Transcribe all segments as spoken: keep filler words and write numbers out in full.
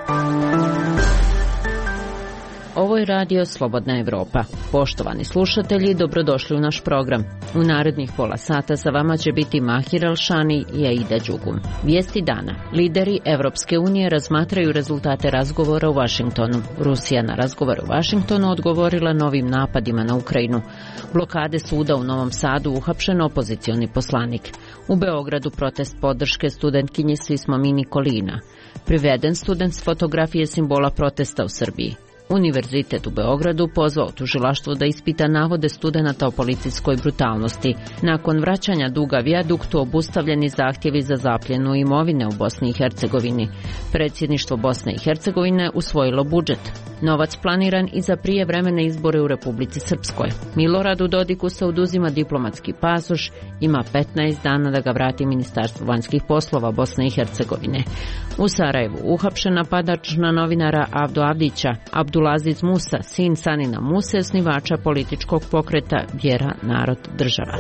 Ovo je radio Slobodna Evropa. Poštovani slušatelji, dobrodošli u naš program. U narednih pola sata sa vama će biti Mahir Alšani i Aida Đugum. Vijesti dana. Lideri Evropske unije razmatraju rezultate razgovora u Vašingtonu. Rusija na razgovor u Vašingtonu odgovorila novim napadima na Ukrajinu. Blokade suda u Novom Sadu, uhapšen opozicioni poslanik. U Beogradu protest podrške studentkinji Svi smo mi Nikolina. Priveden student s fotografije simbola protesta u Srbiji. Univerzitet u Beogradu pozvao tužilaštvo da ispita navode studenata o policijskoj brutalnosti. Nakon vraćanja duga vijaduktu obustavljeni zahtjevi za zapljenu imovine u Bosni i Hercegovini. Predsjedništvo Bosne i Hercegovine usvojilo budžet. Novac planiran i za prijevremene izbore u Republici Srpskoj. Miloradu Dodiku se oduzima diplomatski pasoš, ima petnaest dana da ga vrati Ministarstvo vanjskih poslova Bosne i Hercegovine. U Sarajevu uhapšen napadač na novinara Avdu Avdića. Abdulaziz Musa, sin Sanina Muse, osnivača političkog pokreta Vjera, narod, država.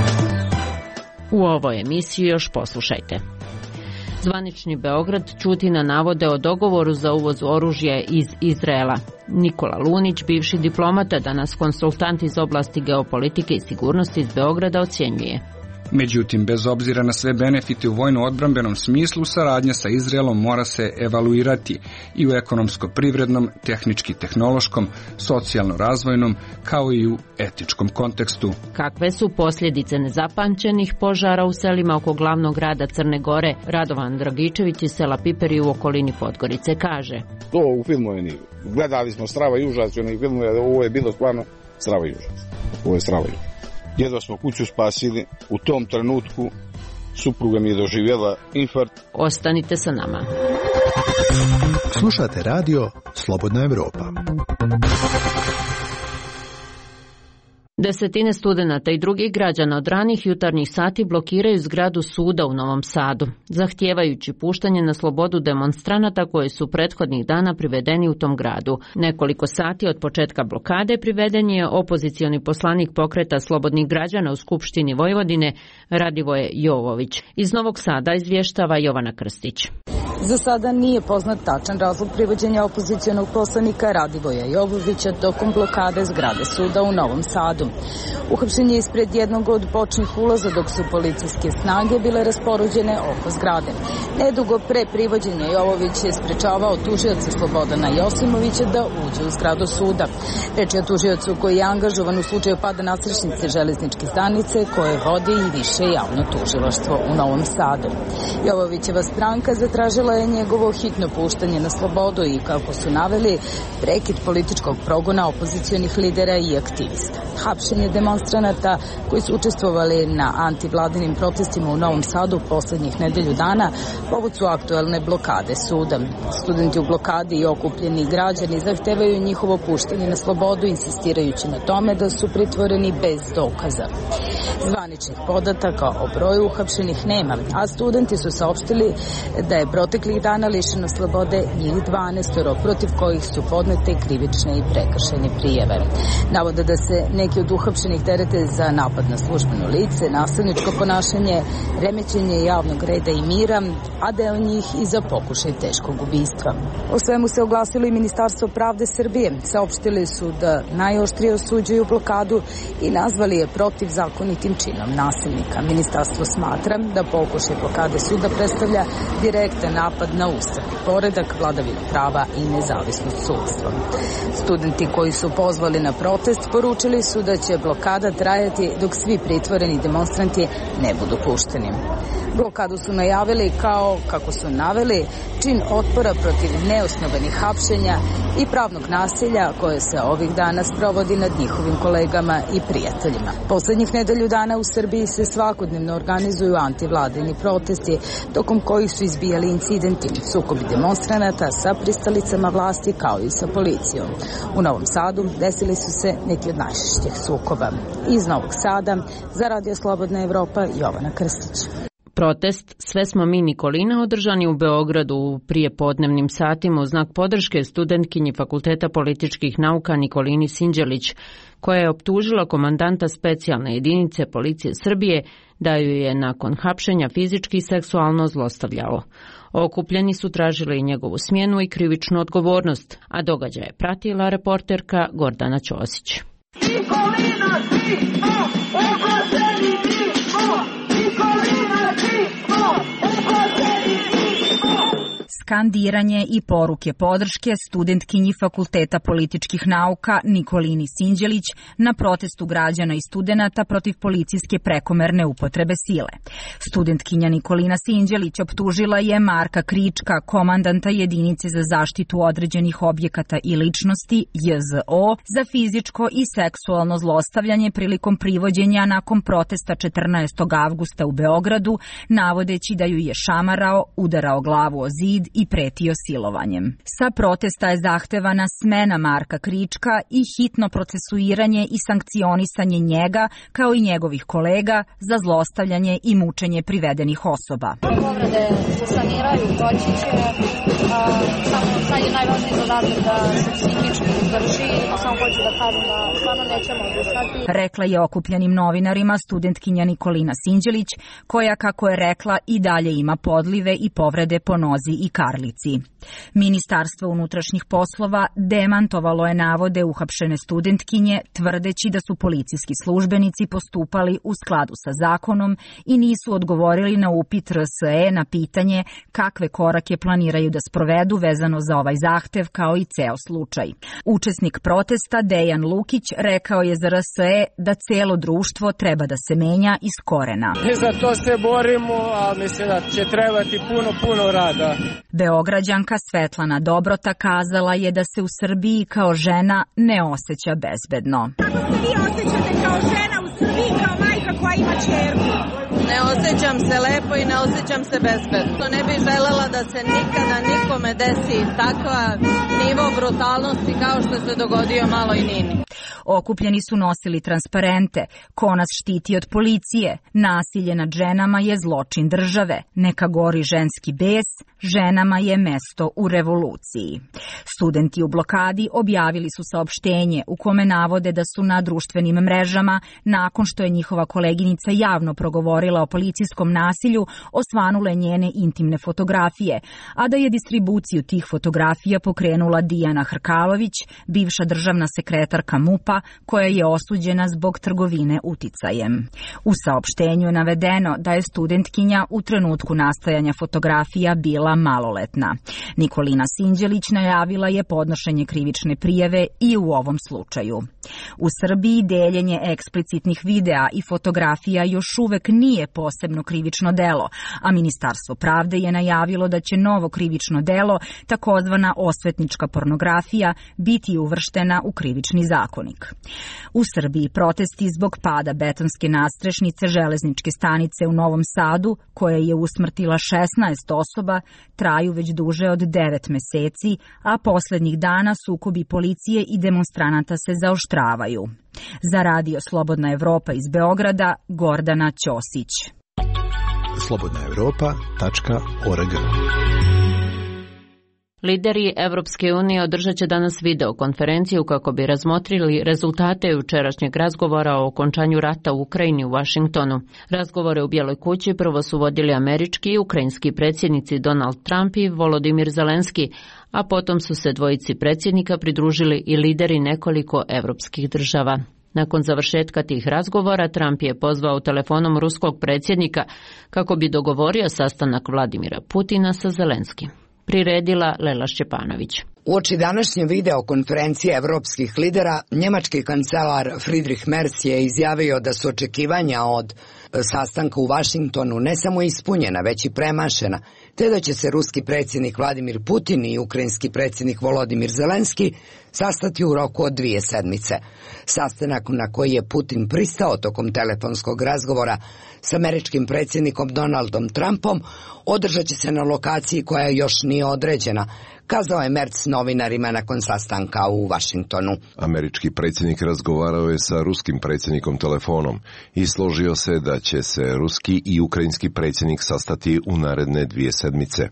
U ovoj emisiji još poslušajte. Zvanični Beograd ćuti na navode o dogovoru za uvoz oružja iz Izraela. Nikola Lunić, bivši diplomata, danas konsultant iz oblasti geopolitike i sigurnosti iz Beograda, ocjenjuje. Međutim, bez obzira na sve benefite u vojno-odbrambenom smislu, saradnja sa Izraelom mora se evaluirati i u ekonomsko-privrednom, tehnički-tehnološkom, socijalno-razvojnom, kao i u etičkom kontekstu. Kakve su posljedice nezapamćenih požara u selima oko glavnog grada Crne Gore? Radovan Dragičević iz sela Piperi u okolini Podgorice kaže. To u filmovima nije. Gledali smo Strava i užas, onih filmova, ovo je bilo stvarno Strava i užas. Ovo je Strava i užas. Jedva smo kuću spasili, u tom trenutku supruga mi je doživjela infarkt. Ostanite sa nama. Slušate radio Slobodna Evropa. Desetine studenata i drugih građana od ranih jutarnjih sati blokiraju zgradu suda u Novom Sadu, zahtijevajući puštanje na slobodu demonstranata koji su prethodnih dana privedeni u tom gradu. Nekoliko sati od početka blokade priveden je opozicioni poslanik pokreta slobodnih građana u Skupštini Vojvodine Radivoje Jovović. Iz Novog Sada izvještava Jovana Krstić. Za sada nije poznat tačan razlog privođenja opozicijonog poslanika Radivoja Jovovića tokom blokade zgrade suda u Novom Sadu. Uhapšen je ispred jednog od bočnih ulaza dok su policijske snage bile rasporuđene oko zgrade. Nedugo pre privođenja Jovović je sprečavao tužioca Slobodana Josimovića da uđe u zgradu suda. Reč je o tužiocu koji je angažovan u slučaju pada nasrečnice železničke stanice koje vodi i više javno tužilaštvo u Novom Sadu. Jovovićeva stranka zatražila je njegovo hitno puštanje na slobodu i, kako su naveli, prekid političkog progona opozicionih lidera i aktivista. Hapšenje demonstranata koji su učestvovali na antivladinim protestima u Novom Sadu poslednjih nedelju dana povod su aktuelne blokade suda. Studenti u blokadi i okupljeni građani zahtevaju njihovo puštanje na slobodu, insistirajući na tome da su pritvoreni bez dokaza. Zvaničnih podataka o broju uhapšenih nema, a studenti su saopštili da je proteklih dana lišeno slobode njih dvanaestoro, protiv kojih su podnete krivične i prekršajne prijave. Navode da se neki od uhapšenih terete za napad na službeno lice, nasilničko ponašanje, remećenje javnog reda i mira, a deo njih i za pokušaj teškog ubistva. O svemu se oglasilo i Ministarstvo pravde Srbije. Saopštili su da najoštrije osuđuju blokadu i nazvali je protivzakonitim činom nasilnika. Ministarstvo smatra da pokušaj blokade suda predstavlja direktan napad na ustavni poredak, vladavinu prava i nezavisnost sudstva. Studenti koji su pozvali na protest poručili su da će blokada trajati dok svi pritvoreni demonstranti ne budu pušteni. Blokadu su najavili kao, kako su naveli, čin otpora protiv neosnovanih hapšenja i pravnog nasilja koje se ovih dana sprovodi nad njihovim kolegama i prijateljima. Poslednjih nedelju dana u Srbiji se svakodnevno organizuju antivladini protesti, tokom kojih su izbijali incidenti, sukobi demonstranata sa pristalicama vlasti kao i sa policijom. U Novom Sadu desili su se neki od najžešćih sukoba. Iz Novog Sada za Radio Slobodna Evropa, Jovana Krstić. Protest Sve smo mi Nikolina održan je u Beogradu u prijepodnevnim satima u znak podrške studentkinji Fakulteta političkih nauka Nikolini Sinđelić, koja je optužila komandanta specijalne jedinice policije Srbije da ju je nakon hapšenja fizički i seksualno zlostavljao. Okupljeni su tražili njegovu smjenu i krivičnu odgovornost, a događaj je pratila reporterka Gordana Ćosić. Nikolina, ti, o, oglaseni, ti, o, Nikolina, ti, o, oglaseni, ti, o. Skandiranje i poruke podrške studentkinji Fakulteta političkih nauka Nikolini Sinđelić na protestu građana i studenata protiv policijske prekomerne upotrebe sile. Studentkinja Nikolina Sinđelić optužila je Marka Krička, komandanta jedinice za zaštitu određenih objekata i ličnosti, J Z O, za fizičko i seksualno zlostavljanje prilikom privođenja nakon protesta četrnaestog avgusta u Beogradu, navodeći da ju je šamarao, udarao glavu o zid i pretio silovanjem. Sa protesta je zahtevana smena Marka Krička i hitno procesuiranje i sankcionisanje njega, kao i njegovih kolega, za zlostavljanje i mučenje privedenih osoba. Povrede se saniraju, doći će, samo sad je najvažniji zadatak da se psihički izdrži, samo hoću da kažem da stvarno nećemo odustati. Rekla je okupljenim novinarima studentkinja Nikolina Sinđelić, koja, kako je rekla, i dalje ima podlive i povrede po nozi i karlici. Ministarstvo unutrašnjih poslova demantovalo je navode uhapšene studentkinje, tvrdeći da su policijski službenici postupali u skladu sa zakonom i nisu odgovorili na upit R S E na pitanje kakve korake planiraju da sprovedu vezano za ovaj zahtev, kao i ceo slučaj. Učesnik protesta Dejan Lukić rekao je za R S E da celo društvo treba da se menja iz korena. I za to se borimo, a mislim da će trebati puno, puno rada. Beograđanka Svetlana Dobrota kazala je da se u Srbiji kao žena ne osjeća bezbedno. Kako se vi osjećate kao žena u Srbiji, kao majka koja ima ćerku? Ne osjećam se lepo i ne osjećam se bezbedno. Ne bih želela da se nikada nikome desi takva nivo brutalnosti kao što se dogodio maloj Nini. Okupljeni su nosili transparente: ko nas štiti od policije, nasilje nad ženama je zločin države, neka gori ženski bes, ženama je mesto u revoluciji. Studenti u blokadi objavili su saopštenje u kome navode da su na društvenim mrežama, nakon što je njihova koleginica javno progovorila o policijskom nasilju, osvanule njene intimne fotografije, a da je distribuciju tih fotografija pokrenula Dijana Hrkalović, bivša državna sekretarka M U P-a, koja je osuđena zbog trgovine uticajem. U saopštenju je navedeno da je studentkinja u trenutku nastajanja fotografija bila maloletna. Nikolina Sinđelić najavila je podnošenje krivične prijave i u ovom slučaju. U Srbiji deljenje eksplicitnih videa i fotografija još uvek nije posebno krivično delo, a Ministarstvo pravde je najavilo da će novo krivično delo, takozvana osvetnička pornografija, biti uvrštena u krivični zakonik. U Srbiji protesti zbog pada betonske nadstrešnice železničke stanice u Novom Sadu, koja je usmrtila šesnaest osoba, traju već duže od devet meseci, a poslednjih dana sukobi policije i demonstranata se zaoštravaju. Za Radio Slobodna Evropa iz Beograda, Gordana Ćosić. slobodna evropa tačka org. Lideri Evropske unije održat će danas videokonferenciju kako bi razmotrili rezultate jučerašnjeg razgovora o okončanju rata u Ukrajini u Vašingtonu. Razgovore u Bijeloj kući prvo su vodili američki i ukrajinski predsjednici Donald Trump i Volodimir Zelenski, a potom su se dvojici predsjednika pridružili i lideri nekoliko evropskih država. Nakon završetka tih razgovora, Trump je pozvao telefonom ruskog predsjednika kako bi dogovorio sastanak Vladimira Putina sa Zelenskim. Priredila Lela Šćepanović. Uoči današnje videokonferencije evropskih lidera, njemački kancelar Friedrich Merz je izjavio da su očekivanja od sastanka u Vašingtonu ne samo ispunjena, već i premašena, te da će se ruski predsjednik Vladimir Putin i ukrajinski predsjednik Volodimir Zelenski sastati u roku od dvije sedmice. Sastanak na koji je Putin pristao tokom telefonskog razgovora s američkim predsjednikom Donaldom Trumpom održat će se na lokaciji koja još nije određena, kazao je Merz novinarima nakon sastanka u Vašingtonu. Američki predsjednik razgovarao je sa ruskim predsjednikom telefonom i složio se da će se ruski i ukrajinski predsjednik sastati u naredne dvije sedmice.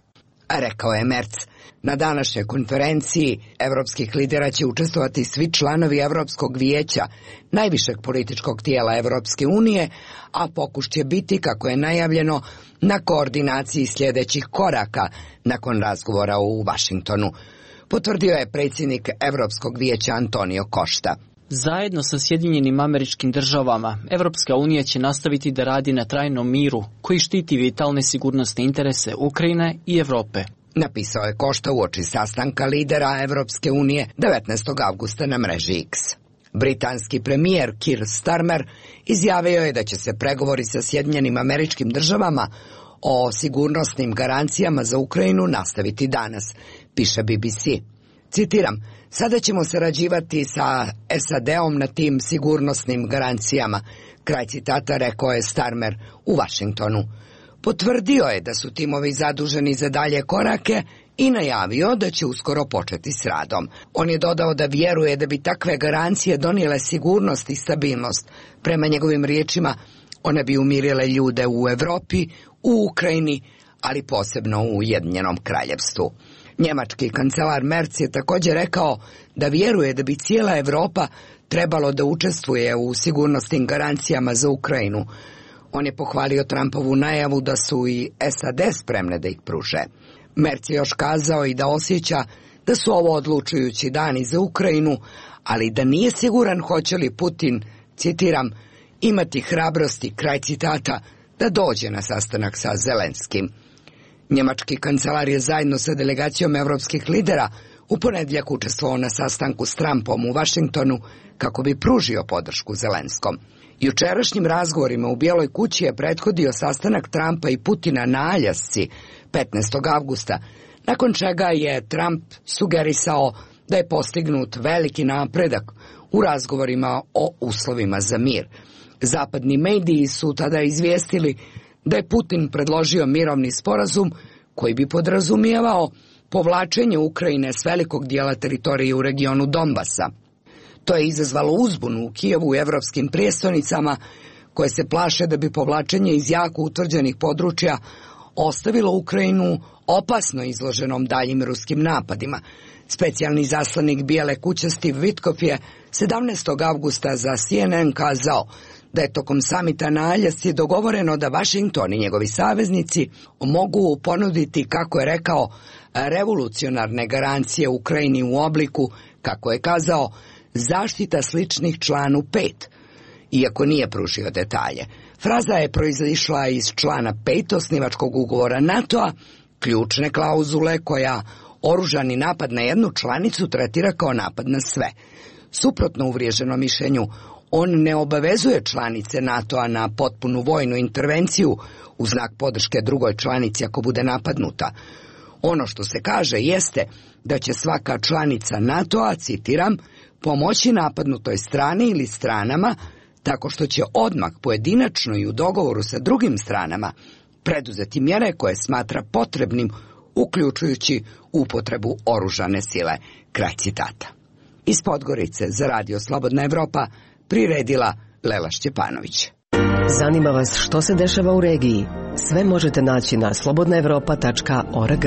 rekao je Merc. Na današnjoj konferenciji evropskih lidera će učestvovati svi članovi Evropskog vijeća, najvišeg političkog tijela Evropske unije, a pokus će biti, kako je najavljeno, na koordinaciji sljedećih koraka nakon razgovora u Vašingtonu, potvrdio je predsjednik Evropskog vijeća Antonio Costa. Zajedno sa Sjedinjenim Američkim Državama, Evropska unija će nastaviti da radi na trajnom miru koji štiti vitalne sigurnosne interese Ukrajine i Evrope. Napisao je Costa uoči sastanka lidera Evropske unije devetnaestog avgusta na mreži X. Britanski premijer Keir Starmer izjavio je da će se pregovori sa Sjedinjenim Američkim Državama o sigurnosnim garancijama za Ukrajinu nastaviti danas, piše B B C. Citiram, sada ćemo sarađivati sa S A D-om na tim sigurnosnim garancijama, kraj citata, rekao je Starmer u Vašingtonu. Potvrdio je da su timovi zaduženi za dalje korake i najavio da će uskoro početi s radom. On je dodao da vjeruje da bi takve garancije donijele sigurnost i stabilnost. Prema njegovim riječima, one bi umirile ljude u Evropi, u Ukrajini, ali posebno u Ujedinjenom Kraljevstvu. Njemački kancelar Merz je također rekao da vjeruje da bi cijela Evropa trebalo da učestvuje u sigurnosnim garancijama za Ukrajinu. On je pohvalio Trumpovu najavu da su i S A D spremne da ih pruže. Merz je još kazao i da osjeća da su ovo odlučujući dani za Ukrajinu, ali da nije siguran hoće li Putin, citiram, imati hrabrosti, kraj citata, da dođe na sastanak sa Zelenskim. Njemački kancelar je zajedno sa delegacijom evropskih lidera u ponedjeljak učestvovao na sastanku s Trumpom u Vašingtonu kako bi pružio podršku Zelenskom. Jučerašnjim razgovorima u Bijeloj kući je prethodio sastanak Trumpa i Putina na Aljasci petnaestog avgusta, nakon čega je Trump sugerisao da je postignut veliki napredak u razgovorima o uslovima za mir. Zapadni mediji su tada izvijestili da je Putin predložio mirovni sporazum koji bi podrazumijevao povlačenje Ukrajine s velikog dijela teritorije u regionu Donbasa. To je izazvalo uzbunu u Kijevu i evropskim prijestolnicama koje se plaše da bi povlačenje iz jako utvrđenih područja ostavilo Ukrajinu opasno izloženom daljim ruskim napadima. Specijalni zaslanik Bijele kuće Steve Witkoff je sedamnaestog avgusta za C N N kazao da je tokom samita na Aljasci dogovoreno da Vašington i njegovi saveznici mogu ponuditi, kako je rekao, revolucionarne garancije Ukrajini u obliku, kako je kazao, zaštita sličnih članu pet, iako nije pružio detalje. Fraza je proizišla iz člana pet osnivačkog ugovora NATO-a, ključne klauzule koja oružani napad na jednu članicu tretira kao napad na sve. Suprotno uvriježenom mišljenju, on ne obavezuje članice NATO-a na potpunu vojnu intervenciju u znak podrške drugoj članici ako bude napadnuta. Ono što se kaže jeste da će svaka članica NATO-a, citiram, pomoći napadnutoj strani ili stranama tako što će odmah pojedinačno i u dogovoru sa drugim stranama preduzeti mjere koje smatra potrebnim, uključujući upotrebu oružane sile. Kraj citata. Iz Podgorice za Radio Slobodna Evropa priredila Lela Šćepanović. Zanima vas što se dešava u regiji? Sve možete naći na slobodna evropa tačka org.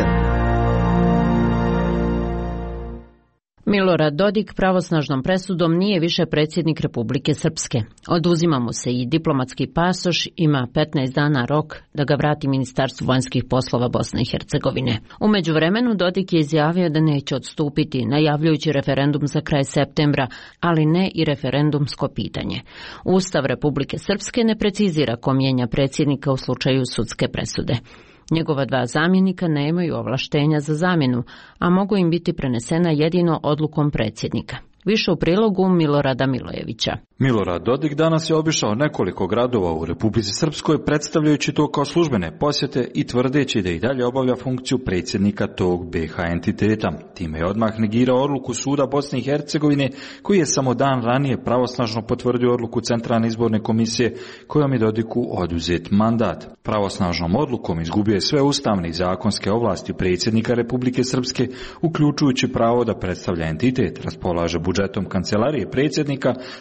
Milorad Dodik pravosnažnom presudom nije više predsjednik Republike Srpske. Oduzima mu se i diplomatski pasoš, ima petnaest dana rok da ga vrati Ministarstvu vanjskih poslova Bosne i Hercegovine. U međuvremenu Dodik je izjavio da neće odstupiti, najavljujući referendum za kraj septembra, ali ne i referendumsko pitanje. Ustav Republike Srpske ne precizira ko mijenja predsjednika u slučaju sudske presude. Njegova dva zamjenika nemaju ovlaštenja za zamjenu, a mogu im biti prenesena jedino odlukom predsjednika. Više u prilogu Milorada Milojevića. Milorad Dodik danas je obišao nekoliko gradova u Republici Srpskoj, predstavljajući to kao službene posjete i tvrdeći da i dalje obavlja funkciju predsjednika tog B H entiteta. Time je odmah negirao odluku suda Bosne i Hercegovine, koji je samo dan ranije pravosnažno potvrdio odluku Centralne izborne komisije kojom je Dodiku oduzet mandat. Pravosnažnom odlukom izgubio je sve ustavne i zakonske ovlasti predsjednika Republike Srpske, uključujući pravo da predstavlja entitet, raspolaže budžetom kancelarije predsjednika te da donosi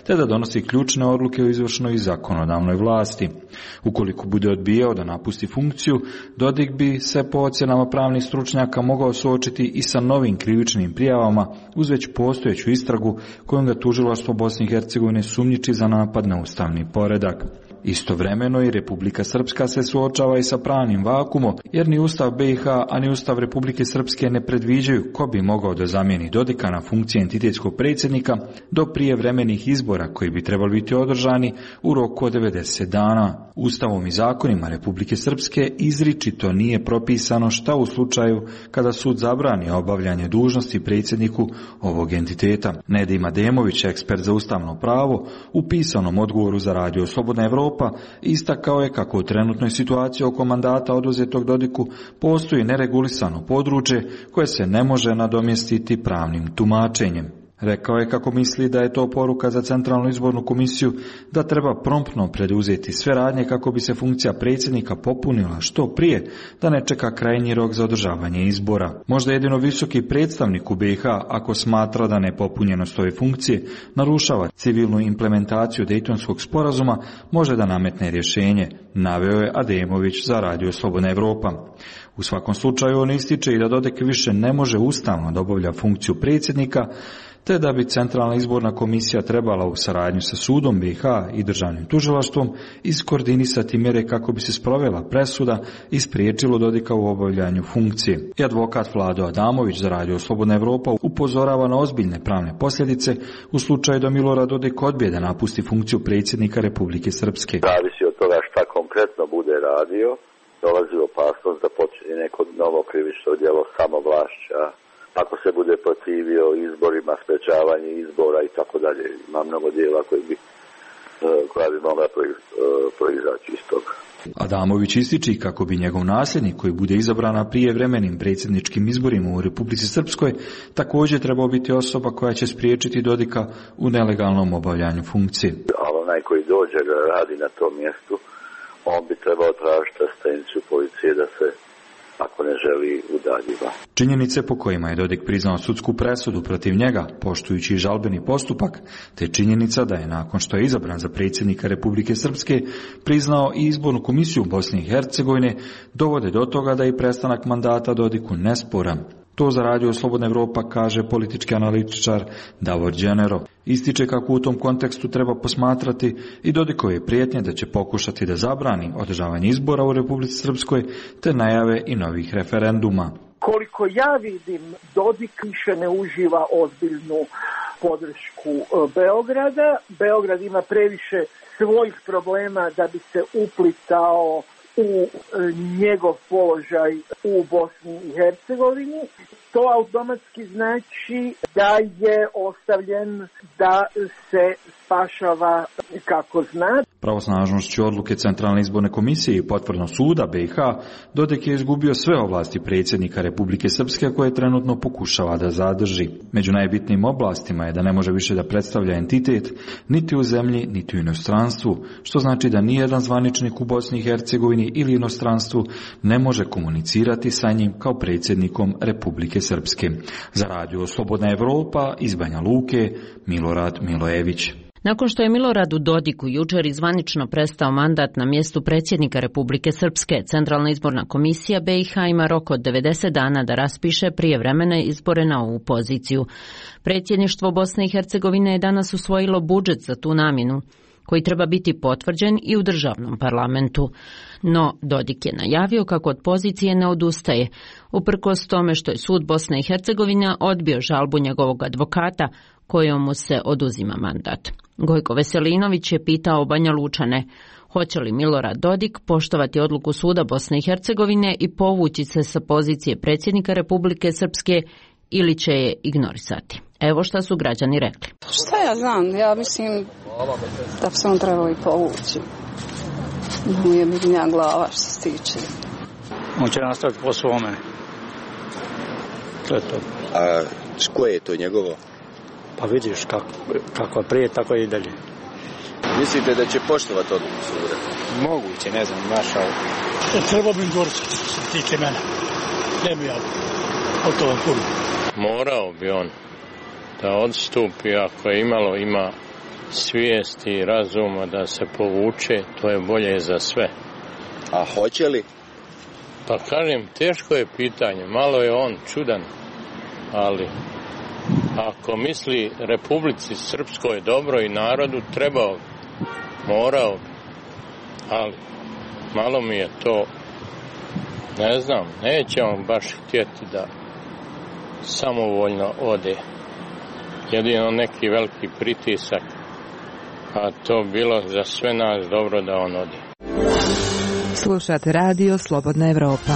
donosi ključne odluke o izvršnoj i zakonodavnoj vlasti. Ukoliko bude odbijao da napusti funkciju, Dodik bi se po ocjenama pravnih stručnjaka mogao suočiti i sa novim krivičnim prijavama uz već postojeću istragu kojom ga tužilaštvo Bosne i Hercegovine sumnjiči za napad na ustavni poredak. Istovremeno i Republika Srpska se suočava i sa pravnim vakumom, jer ni Ustav B i H, a ni Ustav Republike Srpske ne predviđaju ko bi mogao da zamijeni Dodika na funkciji entitetskog predsjednika do prijevremenih izbora koji bi trebali biti održani u roku od devedeset dana. Ustavom i zakonima Republike Srpske izričito nije propisano šta u slučaju kada sud zabrani obavljanje dužnosti predsjedniku ovog entiteta. Nedim Ademović, ekspert za ustavno pravo, u pisanom odgovoru za radio Slobodna Evropa istakao je kako u trenutnoj situaciji oko mandata oduzetog Dodiku postoji neregulisano područje koje se ne može nadomjestiti pravnim tumačenjem. Rekao je kako misli da je to poruka za Centralnu izbornu komisiju da treba promptno preduzeti sve radnje kako bi se funkcija predsjednika popunila što prije, da ne čeka krajnji rok za održavanje izbora. Možda jedino visoki predstavnik u B i H, ako smatra da nepopunjenost ove funkcije narušava civilnu implementaciju Dejtonskog sporazuma, može da nametne rješenje, naveo je Ademović za radio Slobodna Evropa. U svakom slučaju on ističe i da Dodik više ne može ustavno da obavlja funkciju predsjednika, te da bi Centralna izborna komisija trebala u saradnju sa sudom B i H i državnim tužilaštvom iskoordinisati mjere kako bi se sprovela presuda i spriječilo Dodika u obavljanju funkcije. I advokat Vlado Adamović za radio Slobodna Evropa upozorava na ozbiljne pravne posljedice u slučaju da Milorad Dodik odbije da napusti funkciju predsjednika Republike Srpske. Zavisi od toga šta konkretno bude radio, dolazi opasnost da počinje neko novo krivično djelo samovlašća, ako se bude protivio izborima, sprečavanje izbora i tako dalje. Ima mnogo djela koji bi, koja bi mogla proizaći iz toga. Adamović ističi kako bi njegov nasljednik koji bude izabran na prijevremenim predsjedničkim izborima u Republici Srpskoj također trebao biti osoba koja će spriječiti Dodika u nelegalnom obavljanju funkcije. Ali onaj koji dođe da radi na tom mjestu, on bi trebao tražiti asistenciju policije da se, ako ne želi, udaljiva. Činjenice po kojima je Dodik priznao sudsku presudu protiv njega, poštujući žalbeni postupak, te činjenica da je nakon što je izabran za predsjednika Republike Srpske priznao i izbornu komisiju Bosne i Hercegovine, dovode do toga da je prestanak mandata Dodiku nesporan. To za radio Slobodna Evropa kaže politički analitičar Davor Đenero. Ističe kako u tom kontekstu treba posmatrati i Dodikove prijetnje da će pokušati da zabrani održavanje izbora u Republici Srpskoj, te najave i novih referenduma. Koliko ja vidim, Dodik više ne uživa ozbiljnu podršku Beograda. Beograd ima previše svojih problema da bi se uplitao u njegov položaj u Bosni i Hercegovini. To automatski znači da je ostavljen da se spašava kako zna. Pravosnažnošću odluke Centralne izborne komisije i potvrdom suda B i H, Dodik je izgubio sve ovlasti predsjednika Republike Srpske koje trenutno pokušava da zadrži. Među najbitnijim oblastima je da ne može više da predstavlja entitet niti u zemlji, niti u inostranstvu, što znači da nijedan zvaničnik u Bosni i Hercegovini ili inostranstvu ne može komunicirati sa njim kao predsjednikom Republike Srpske. Za radio Slobodna Evropa iz Banja Luke, Milorad Milojević. Nakon što je Miloradu Dodiku jučer izvanično prestao mandat na mjestu predsjednika Republike Srpske, Centralna izborna komisija B i H ima rok od devedeset dana da raspiše prijevremene izbore na ovu poziciju. Predsjedništvo Bosne i Hercegovine je danas usvojilo budžet za tu namjenu, koji treba biti potvrđen i u državnom parlamentu. No, Dodik je najavio kako od pozicije ne odustaje, uprkos tome što je sud Bosne i Hercegovine odbio žalbu njegovog advokata, kojom mu se oduzima mandat. Gojko Veselinović je pitao Banja Lučane, hoće li Milorad Dodik poštovati odluku suda Bosne i Hercegovine i povući se sa pozicije predsjednika Republike Srpske ili će je ignorisati. Evo šta su građani rekli. Šta ja znam, ja mislim da bi se on trebao i povući. Mu je bitnija glava što se tiče. On će nastaviti po svome. To je to. A koje je to njegovo? Pa vidiš kako, kako prije, tako i dalje. Mislite da će poštovati odluku suda? Moguće, ne znam, našao. Trebao bi gorčiti što se tiče mene. Ne bi ja o to puno. Morao bi on da odstupi ako je imalo ima svijesti i razuma da se povuče, to je bolje za sve. A hoće li? Pa kažem, teško je pitanje, malo je on čudan, ali ako misli Republici Srpskoj dobro i narodu, trebao bi, morao bi, ali malo mi je to, ne znam, neće on baš htjeti da samovoljno ode. Jedino neki veliki pritisak, a to bilo za sve nas dobro da on ode. Slušate radio Slobodna Evropa.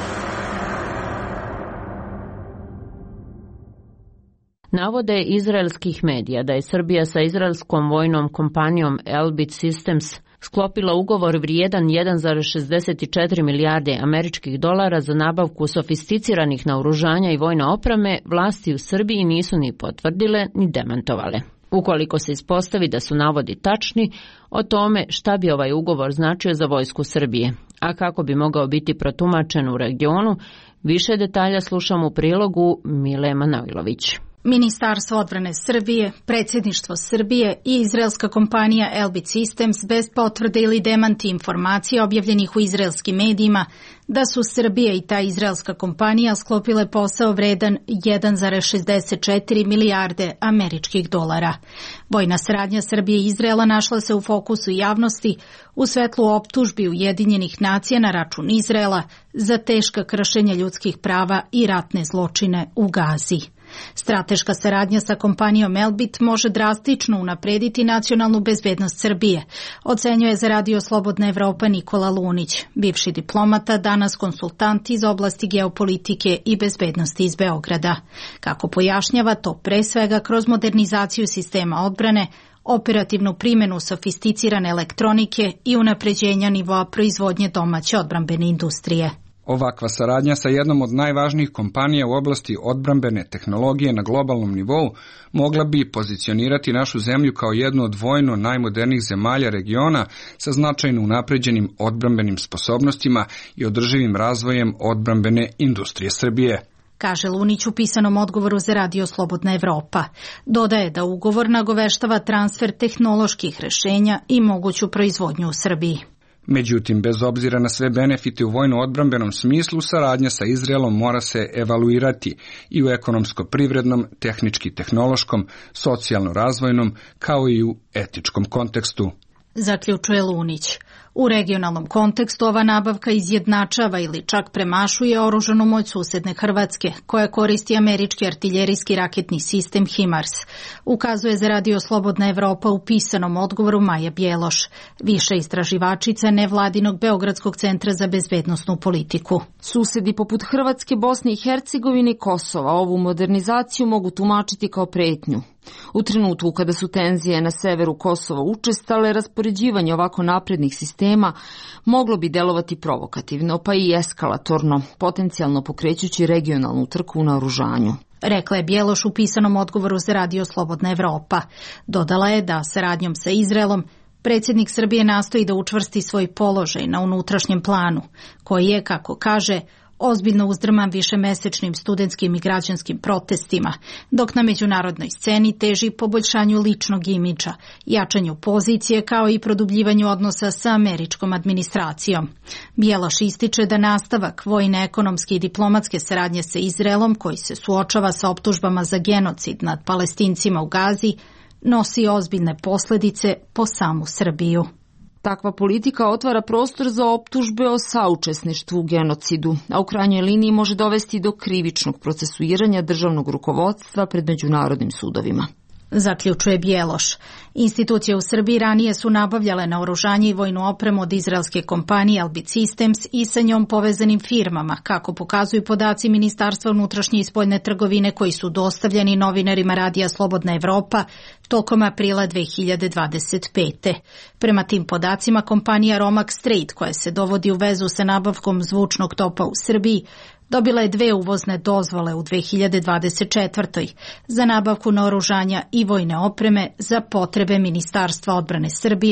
Navode izraelskih medija da je Srbija sa izraelskom vojnom kompanijom Elbit Systems sklopila ugovor vrijedan jedan zarez šezdeset četiri milijarde američkih dolara za nabavku sofisticiranih naoružanja i vojne opreme, vlasti u Srbiji nisu ni potvrdile ni demantovale. Ukoliko se ispostavi da su navodi tačni, o tome šta bi ovaj ugovor značio za vojsku Srbije, a kako bi mogao biti protumačen u regionu, više detalja slušamo u prilogu Mile Manojlović. Ministarstvo odbrane Srbije, predsjedništvo Srbije i izraelska kompanija Elbit Systems bez potvrde ili demanti informacija objavljenih u izraelskim medijima da su Srbija i ta izraelska kompanija sklopile posao vredan jedan zarez šezdeset četiri milijarde američkih dolara. Vojna saradnja Srbije i Izraela našla se u fokusu javnosti u svetlu optužbi Ujedinjenih nacija na račun Izraela za teška kršenja ljudskih prava i ratne zločine u Gazi. Strateška saradnja sa kompanijom Elbit može drastično unaprediti nacionalnu bezbednost Srbije, ocenjuje za radio Slobodna Evropa Nikola Lunić, bivši diplomata, danas konsultant iz oblasti geopolitike i bezbednosti iz Beograda. Kako pojašnjava, to pre svega kroz modernizaciju sistema odbrane, operativnu primjenu sofisticirane elektronike i unapređenja nivoa proizvodnje domaće odbrambene industrije. Ovakva saradnja sa jednom od najvažnijih kompanija u oblasti odbrambene tehnologije na globalnom nivou mogla bi pozicionirati našu zemlju kao jednu od vojno najmodernijih zemalja regiona sa značajno unapređenim odbrambenim sposobnostima i održivim razvojem odbrambene industrije Srbije, kaže Lunić u pisanom odgovoru za radio Slobodna Evropa. Dodaje da ugovor nagoveštava transfer tehnoloških rešenja i moguću proizvodnju u Srbiji. Međutim, bez obzira na sve benefite u vojno-odbrambenom smislu, saradnja sa Izraelom mora se evaluirati i u ekonomsko-privrednom, tehnički-tehnološkom, socijalno-razvojnom, kao i u etičkom kontekstu, zaključuje Lunić. U regionalnom kontekstu ova nabavka izjednačava ili čak premašuje oružanu moć susedne Hrvatske, koja koristi američki artiljerijski raketni sistem HIMARS, ukazuje za radio Slobodna Evropa u pisanom odgovoru Maja Bjeloš, viša istraživačica nevladinog Beogradskog centra za bezbednosnu politiku. Susedi poput Hrvatske, Bosne i Hercegovine i Kosova ovu modernizaciju mogu tumačiti kao pretnju. U trenutku kada su tenzije na severu Kosova učestale, raspoređivanje ovako naprednih sistema moglo bi delovati provokativno, pa i eskalatorno, potencijalno pokrećući regionalnu trku u naoružanju, rekla je Bjeloš u pisanom odgovoru za radio Slobodna Evropa. Dodala je da saradnjom sa Izraelom predsjednik Srbije nastoji da učvrsti svoj položaj na unutrašnjem planu, koji je, kako kaže, ozbiljno uzdrman višemesečnim studentskim i građanskim protestima, dok na međunarodnoj sceni teži poboljšanju ličnog imidža, jačanju pozicije kao i produbljivanju odnosa sa američkom administracijom. Bjeloš ističe da nastavak vojne, ekonomske i diplomatske saradnje sa Izraelom, koji se suočava sa optužbama za genocid nad Palestincima u Gazi, nosi ozbiljne posljedice po samu Srbiju. Takva politika otvara prostor za optužbe o saučesništvu u genocidu, a u krajnjoj liniji može dovesti do krivičnog procesuiranja državnog rukovodstva pred međunarodnim sudovima, zaključuje Bjeloš. Institucije u Srbiji ranije su nabavljale naoružanje i vojnu opremu od izraelske kompanije Elbit Systems i sa njom povezanim firmama, kako pokazuju podaci Ministarstva unutrašnje i spoljne trgovine koji su dostavljeni novinarima radija Slobodna Evropa tokom aprila dve hiljade dvadeset pete. Prema tim podacima, kompanija Romak Strait, koja se dovodi u vezu sa nabavkom zvučnog topa u Srbiji, dobila je dve uvozne dozvole u dve hiljade dvadeset četvrtoj za nabavku naoružanja i vojne opreme za potrebe Ministarstva odbrane Srbije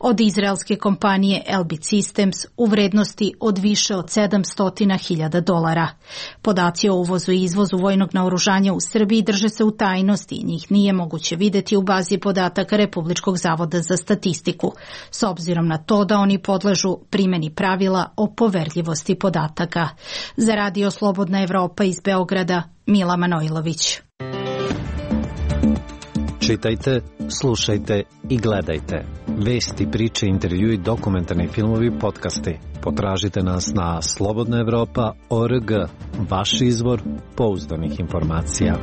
od izraelske kompanije Elbit Systems u vrednosti od više od sedamsto hiljada dolara. Podaci o uvozu i izvozu vojnog naoružanja u Srbiji drže se u tajnosti i njih nije moguće vidjeti u bazi podataka Republičkog zavoda za statistiku, s obzirom na to da oni podležu primjeni pravila o poverljivosti podataka. Za Radio Slobodna Evropa iz Beograda, Mila Manojlović. Čitajte, slušajte i gledajte. Vesti, priče, intervjui, dokumentarni filmovi, podcasti. Potražite nas na slobodna evropa tačka org, vaš izvor pouzdanih informacija.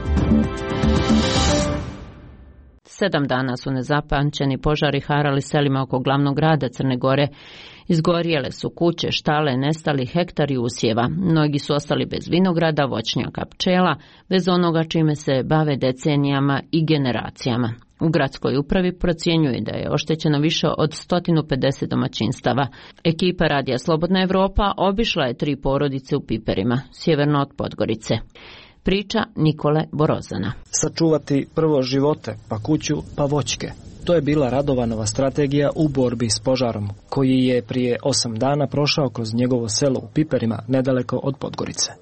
Sedam dana su nezapamćeni požari harali selima oko glavnog grada Crne Gore. Izgorjele su kuće, štale, nestali hektari usjeva. Mnogi su ostali bez vinograda, voćnjaka, pčela, bez onoga čime se bave decenijama i generacijama. U gradskoj upravi procjenjuje da je oštećeno više od sto pedeset domaćinstava. Ekipa Radija Slobodna Evropa obišla je tri porodice u Piperima, sjeverno od Podgorice. Priča Nikole Borozana. Sačuvati prvo živote, pa kuću, pa voćke. To je bila Radovanova strategija u borbi s požarom, koji je prije osam dana prošao kroz njegovo selo u Piperima, nedaleko od Podgorice.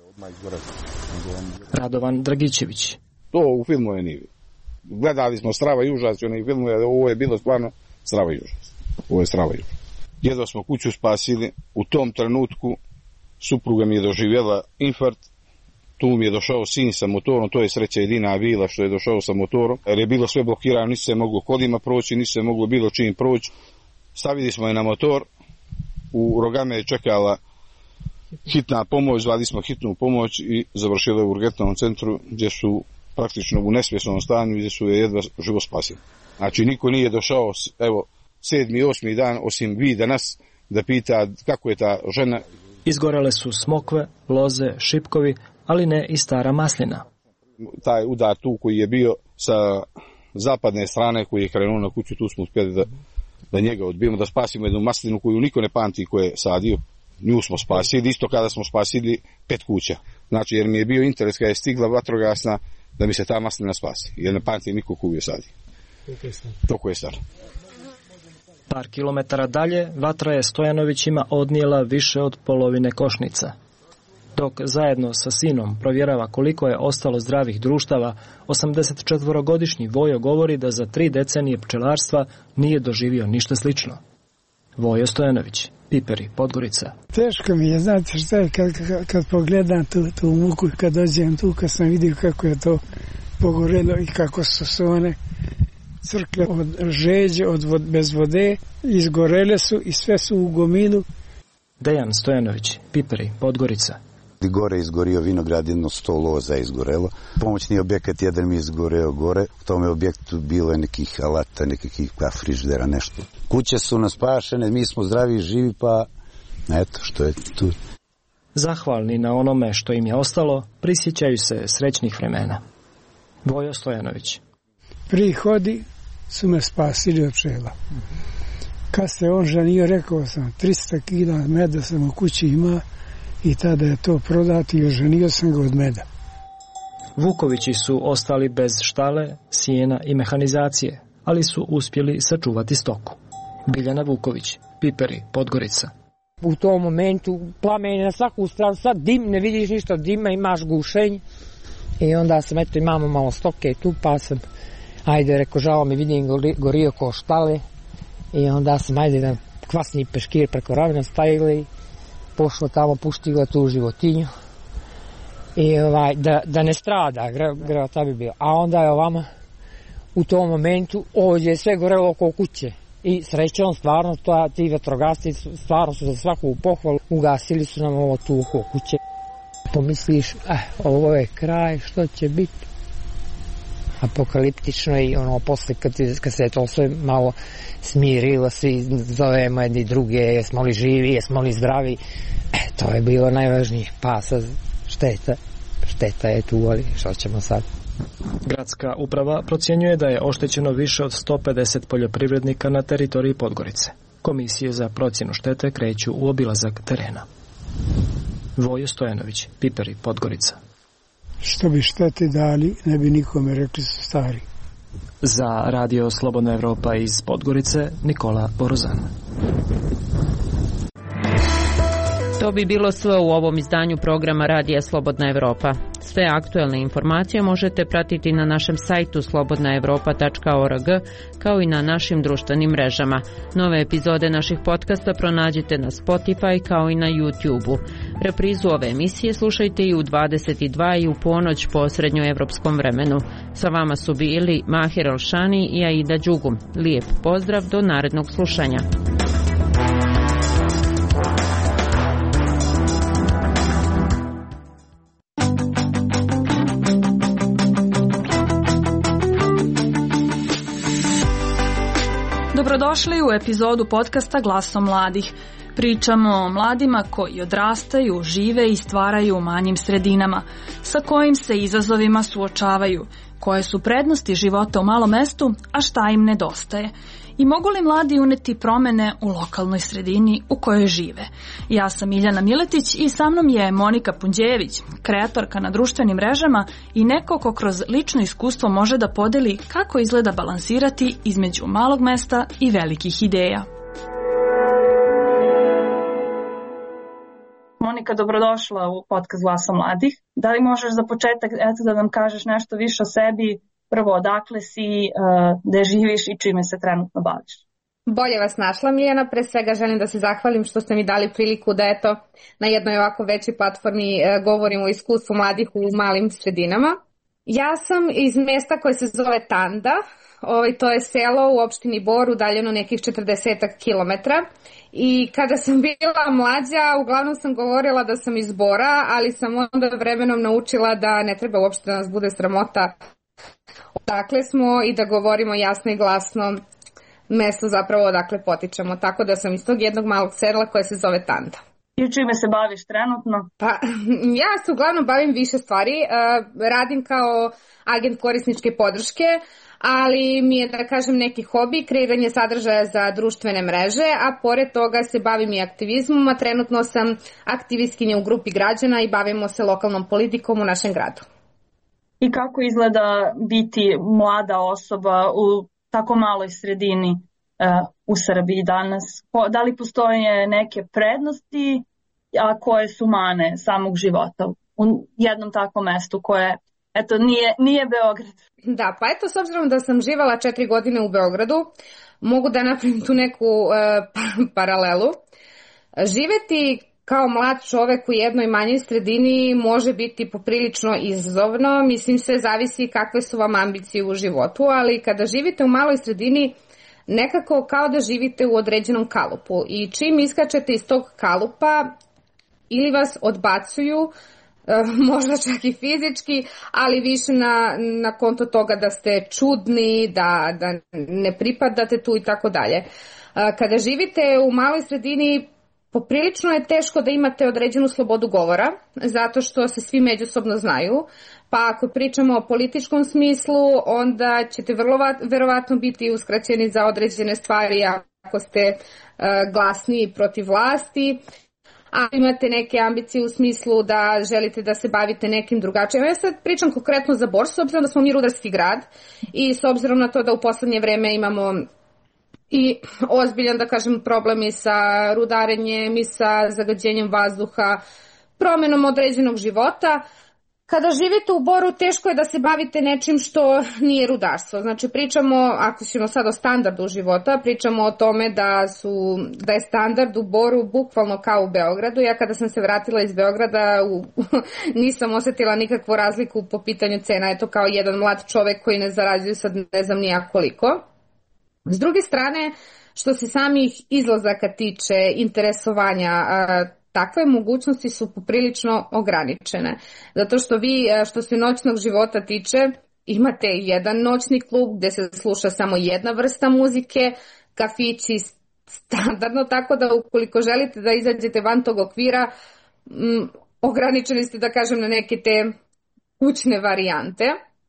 Radovan Dragićević. To u filmu je nije. Gledali smo Strava i užas, onaj film, ovo je bilo stvarno Strava i užas. Ovo je Strava i užas. Jedva smo kuću spasili, u tom trenutku supruga mi je doživjela infarkt. Tu mi je došao sin sa motorom, to je sreća jedina bila što je došao sa motorom, jer je bilo sve blokirano, nisu se moglo kolima proći, nisu se moglo bilo čim proći. Stavili smo je na motor, u Rogame je čekala hitna pomoć, zvali smo hitnu pomoć i završili u urgentnom centru gdje su praktično u nesvjesnom stanju gdje su je jedva živo spasili. Znači niko nije došao, evo, sedmi, osmi dan, osim vi danas, da pita kako je ta žena. Izgorele su smokve, loze, šipkovi, ali ne i stara maslina. Taj udar tu koji je bio sa zapadne strane, koji je krenuo na kuću, tu smo uspjeli da, da njega odbijemo, da spasimo jednu maslinu koju niko ne pamti ko je sadio. Nju smo spasili, isto kada smo spasili pet kuća. Znači, jer mi je bio interes kada je stigla vatrogasna da mi se ta maslina spasi. Jer ne pamti niko koju je sadio. Toliko je star. Par kilometara dalje, vatra je Stojanovićima odnijela više od polovine košnica. Dok zajedno sa sinom provjerava koliko je ostalo zdravih društava, osamdesetčetvorogodišnji Vojo govori da za tri decenije pčelarstva nije doživio ništa slično. Vojo Stojanović, Piperi, Podgorica. Teško mi je, znate šta je, kad, kad, kad pogledam tu, tu muku i kad dođem tu, kad sam vidio kako je to pogorelo i kako su se one crkle od žeđe, od vod, bez vode, izgorele su i sve su u gomilu. Dejan Stojanović, Piperi, Podgorica. Gore je izgorio vinograd, jedno sto loza je izgorelo. Pomoćni objekat jedan mi je izgoreo gore. U tome objektu bilo je nekih alata, nekih frižidera, nešto. Kuće su nas spašene, mi smo zdravi i živi, pa eto što je tu. Zahvalni na onome što im je ostalo, prisjećaju se srećnih vremena. Vojo Stojanović. Prihodi su me spasili od pčela. Kad se on ženio, rekao sam, tristo kila meda sam u kući ima i tada je to prodati i oženio sam ga od meda. Vukovići su ostali bez štale, sjena i mehanizacije, ali su uspjeli sačuvati stoku. Biljana Vuković, Piperi, Podgorica. U tom momentu plamen na svaku stranu, sad dim, ne vidiš ništa dima, imaš gušenj. I onda sam, eto, imamo malo stoke tu, pa sam, ajde, reko, žao mi, vidim gorio ko štale. I onda sam, ajde, da kvasni peškir preko ravena stavili, pošla tamo, puštila tu životinju. I ovaj, da, da ne strada, grata bi bio. A onda je ovama, u tom momentu, ovdje je sve gorelo oko kuće. I srećom, stvarno, to, ti vatrogasci stvarno su za svaku pohvalu, ugasili su nam ovo tu oko kuće. Pomisliš, eh, ovo je kraj, što će biti? Apokaliptično i ono, posle kad, kad se je to sve malo smirilo, svi zovemo jedni druge, jesmo li živi, jesmo li zdravi, eh, to je bilo najvažnije. Pa sad šteta, šteta je tu, ali što ćemo sad? Gradska uprava procjenjuje da je oštećeno više od sto pedeset poljoprivrednika na teritoriji Podgorice. Komisije za procjenu štete kreću u obilazak terena. Vojo Stojanović, Piperi, Podgorica. Što bi štete dali, ne bi nikome rekli su stari. Za Radio Slobodna Evropa iz Podgorice, Nikola Borozan. To bi bilo sve u ovom izdanju programa Radija Slobodna Evropa. Sve aktuelne informacije možete pratiti na našem sajtu slobodna evropa tačka org, kao i na našim društvenim mrežama. Nove epizode naših podcasta pronađite na Spotify kao i na YouTube-u. Reprizu ove emisije slušajte i u dvadeset i dva i u ponoć po srednjoevropskom vremenu. Sa vama su bili Mahir Alšani i Aida Đugum. Lijep pozdrav do narednog slušanja. Dobrodošli u epizodu podcasta Glasom mladih. Pričamo o mladima koji odrastaju, žive i stvaraju u manjim sredinama, sa kojim se izazovima suočavaju, koje su prednosti života u malom mestu, a šta im nedostaje. I mogu li mladi uneti promene u lokalnoj sredini u kojoj žive? Ja sam Miljana Miletić i sa mnom je Monika Punđejević, kreatorka na društvenim mrežama i neko ko kroz lično iskustvo može da podeli kako izgleda balansirati između malog mesta i velikih ideja. Monika, dobrodošla u podcast Glasa mladih. Da li možeš za početak eto, da nam kažeš nešto više o sebi? Prvo, odakle si, gde živiš i čime se trenutno baviš? Bolje vas našla, Miljana. Pre svega želim da se zahvalim što ste mi dali priliku da eto, na jednoj ovako većoj platformi govorim o iskustvu mladih u malim sredinama. Ja sam iz mesta koje se zove Tanda. Ovaj, to je selo u opštini Bor, udaljeno nekih četrdesetak kilometra. I kada sam bila mlađa, uglavnom sam govorila da sam iz Bora, ali sam onda vremenom naučila da ne treba uopšte da nas bude sramota odakle smo i da govorimo jasno i glasno mesto zapravo odakle potičemo. Tako da sam iz tog jednog malog sela koje se zove Tanda. I čime se baviš trenutno? Pa, ja se uglavnom bavim više stvari. Radim kao agent korisničke podrške, ali mi je, da kažem, neki hobi, kreiranje sadržaja za društvene mreže, a pored toga se bavim i aktivizmom, a trenutno sam aktivistkinja u grupi građana i bavimo se lokalnom politikom u našem gradu. I kako izgleda biti mlada osoba u tako maloj sredini uh, u Srbiji danas? Da li postoje neke prednosti, a koje su mane samog života u jednom takvom mestu koje, eto, nije, nije Beograd? Da, pa eto, s obzirom da sam živala četiri godine u Beogradu, mogu da napravim tu neku uh, paralelu. Živeti kao mlad čovek u jednoj manjoj sredini može biti poprilično izazovno, mislim sve zavisi kakve su vam ambicije u životu, ali kada živite u maloj sredini nekako kao da živite u određenom kalupu i čim iskačete iz tog kalupa ili vas odbacuju, možda čak i fizički, ali više na, na konto toga da ste čudni, da, da ne pripadate tu i tako dalje. Kada živite u maloj sredini, poprilično je teško da imate određenu slobodu govora, zato što se svi međusobno znaju, pa ako pričamo o političkom smislu, onda ćete vrlo verovatno biti uskraćeni za određene stvari ako ste uh, glasni protiv vlasti, a imate neke ambicije u smislu da želite da se bavite nekim drugačijim. Ja sad pričam konkretno za Bor, s obzirom da smo mi rudarski grad i s obzirom na to da u poslednje vreme imamo i ozbiljan, da kažem, problem i sa rudarenjem i sa zagađenjem vazduha, promenom određenog života. Kada živite u Boru, teško je da se bavite nečim što nije rudarstvo. Znači, pričamo, ako ćemo sad o standardu života, pričamo o tome da, su, da je standard u Boru bukvalno kao u Beogradu. Ja kada sam se vratila iz Beograda, u, nisam osetila nikakvu razliku po pitanju cena. Eto, kao jedan mlad čovek koji ne zarađuje sad ne znam nija koliko. S druge strane, što se samih izlazaka tiče, interesovanja, takve mogućnosti su poprilično ograničene. Zato što vi, što se noćnog života tiče, imate jedan noćni klub gde se sluša samo jedna vrsta muzike, kafići standardno, tako da ukoliko želite da izađete van tog okvira, m, ograničeni ste, da kažem, na neke te kućne varijante.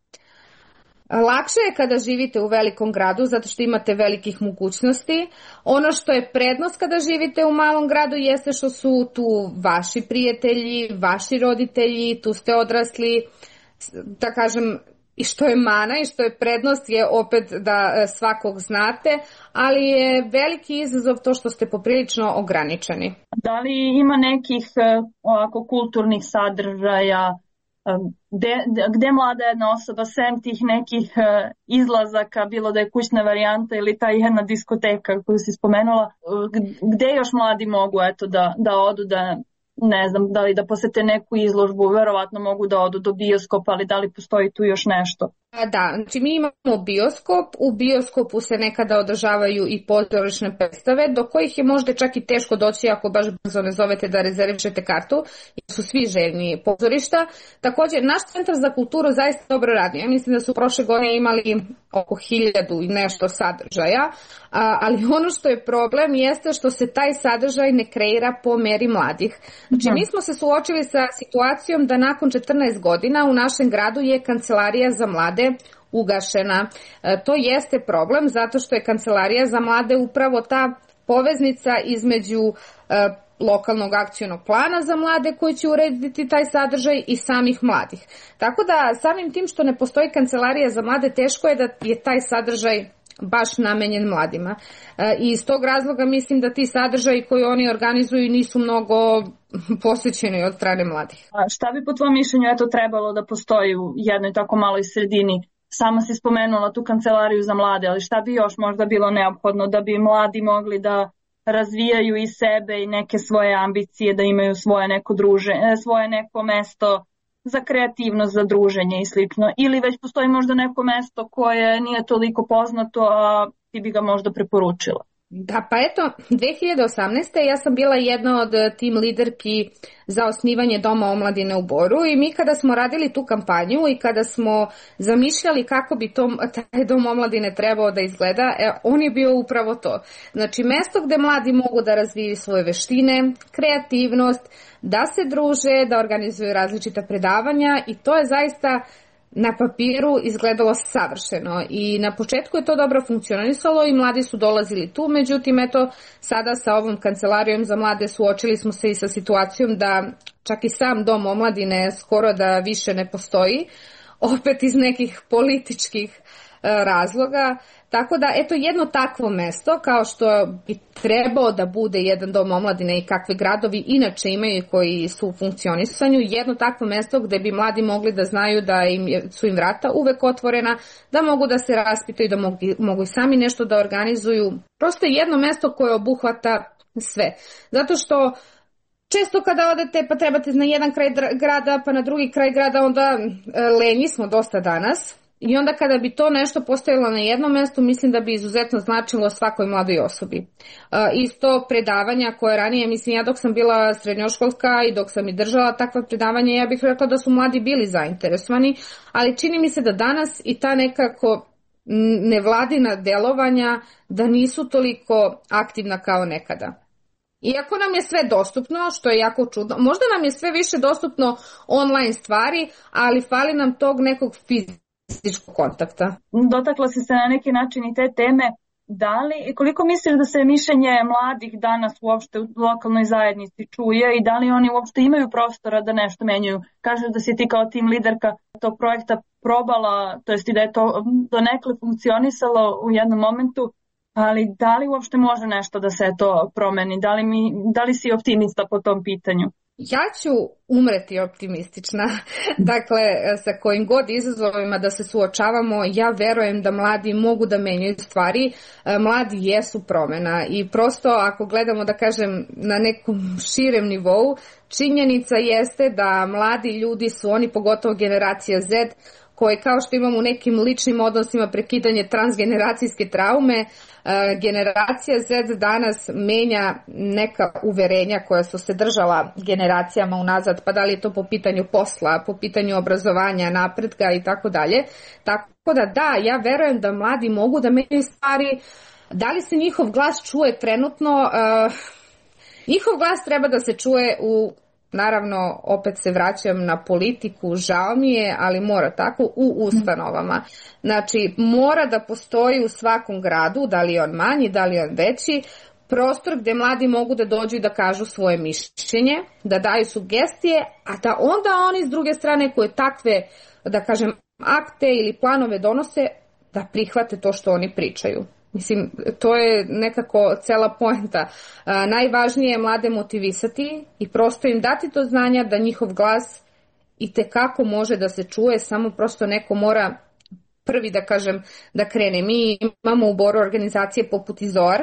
Lakše je kada živite u velikom gradu zato što imate velikih mogućnosti. Ono što je prednost kada živite u malom gradu jeste što su tu vaši prijatelji, vaši roditelji, tu ste odrasli, da kažem, i što je mana i što je prednost je opet da svakog znate, ali je veliki izazov to što ste poprilično ograničeni. Da li ima nekih ovako kulturnih sadržaja gde, gde mlada jedna osoba sem tih nekih izlazaka, bilo da je kućna varijanta ili ta jedna diskoteka koju si spomenula, gde još mladi mogu eto, da, da odu, da ne znam, da li da posete neku izložbu, verovatno mogu da odu do bioskopa, ali da li postoji tu još nešto? Da, znači mi imamo bioskop, u bioskopu se nekada održavaju i pozorišne predstave, do kojih je možda čak i teško doći ako baš brzo ne zovete da rezervišete kartu, jer su svi željni pozorišta. Također, naš centar za kulturu zaista dobro radi. Ja mislim da su prošle godine imali oko hiljadu i nešto sadržaja, ali ono što je problem jeste što se taj sadržaj ne kreira po meri mladih. Znači mi smo se suočili sa situacijom da nakon četrnaest godina u našem gradu je kancelarija za mlade ugašena. E, to jeste problem zato što je kancelarija za mlade upravo ta poveznica između e, lokalnog akcionog plana za mlade koji će urediti taj sadržaj i samih mladih. Tako da samim tim što ne postoji kancelarija za mlade, teško je da je taj sadržaj baš namenjen mladima. E, I iz tog razloga mislim da ti sadržaji koji oni organizuju nisu mnogo posjećeni od strane mladih. A šta bi po tvojom mišljenju eto trebalo da postoji u jednoj tako maloj sredini? Sama si spomenula tu kancelariju za mlade, ali šta bi još možda bilo neophodno da bi mladi mogli da razvijaju i sebe i neke svoje ambicije, da imaju svoje neko druženje, svoje neko mesto za kreativnost, za druženje i slično, ili već postoji možda neko mesto koje nije toliko poznato, a ti bi ga možda preporučila? Da, pa eto, dve hiljade osamnaeste. ja sam bila jedna od tim liderki za osnivanje Doma omladine u Boru i mi kada smo radili tu kampanju i kada smo zamišljali kako bi to, taj Dom omladine trebao da izgleda, e, on je bio upravo to. Znači, mesto gde mladi mogu da razviju svoje veštine, kreativnost, da se druže, da organizuju različita predavanja i to je zaista na papiru izgledalo savršeno i na početku je to dobro funkcionisalo i mladi su dolazili tu, međutim eto sada sa ovom kancelarijom za mlade suočili smo se i sa situacijom da čak i sam Dom omladine skoro da više ne postoji, opet iz nekih političkih razloga, tako da eto jedno takvo mesto kao što bi trebao da bude jedan dom omladine i kakve gradovi inače imaju koji su u funkcionisanju, jedno takvo mesto gde bi mladi mogli da znaju da im su im vrata uvek otvorena, da mogu da se raspitaju, da mogu, mogu i sami nešto da organizuju, prosto jedno mesto koje obuhvata sve, zato što često kada odete pa trebate na jedan kraj grada pa na drugi kraj grada, onda lenji smo dosta danas. I onda kada bi to nešto postojalo na jednom mestu, mislim da bi izuzetno značilo svakoj mladoj osobi. E, isto predavanja koje ranije, mislim ja dok sam bila srednjoškolska i dok sam i držala takva predavanja, ja bih rekla da su mladi bili zainteresovani, ali čini mi se da danas i ta nekako nevladina delovanja da nisu toliko aktivna kao nekada. Iako nam je sve dostupno, što je jako čudno, možda nam je sve više dostupno online stvari, ali fali nam tog nekog fizičkog kontakta. Dotakla si se na neki način i te teme. Da li, koliko misliš da se mišljenje mladih danas uopšte u lokalnoj zajednici čuje i da li oni uopšte imaju prostora da nešto menjaju? Kažeš da si ti kao tim liderka tog projekta probala, to jest i da je to donekle funkcionisalo u jednom momentu, ali da li uopšte može nešto da se to promeni? Da li, mi, da li si optimista po tom pitanju? Ja ću umreti optimistična, dakle sa kojim god izazovima da se suočavamo, ja verujem da mladi mogu da menjaju stvari, mladi jesu promena i prosto ako gledamo da kažem na nekom širem nivou, činjenica jeste da mladi ljudi su oni, pogotovo generacija Z, koje kao što imamo u nekim ličnim odnosima prekidanje transgeneracijske traume, generacija Z danas menja neka uverenja koja su se držala generacijama unazad, pa da li je to po pitanju posla, po pitanju obrazovanja, napretka i tako dalje. Tako da da, ja verujem da mladi mogu da menjaju stvari. Da li se njihov glas čuje trenutno? Uh, njihov glas treba da se čuje u naravno, opet se vraćam na politiku, žao mi je, ali mora tako, u ustanovama. Znači, mora da postoji u svakom gradu, da li je on manji, da li je on veći, prostor gde mladi mogu da dođu i da kažu svoje mišljenje, da daju sugestije, a da onda oni s druge strane koje takve, da kažem, akte ili planove donose, da prihvate to što oni pričaju. Mislim, to je nekako cela poenta. A, najvažnije je mlade motivisati i prosto im dati do znanja da njihov glas i tekako može da se čuje, samo prosto neko mora prvi, da kažem, da krene. Mi imamo u Boru organizacije poput Izor,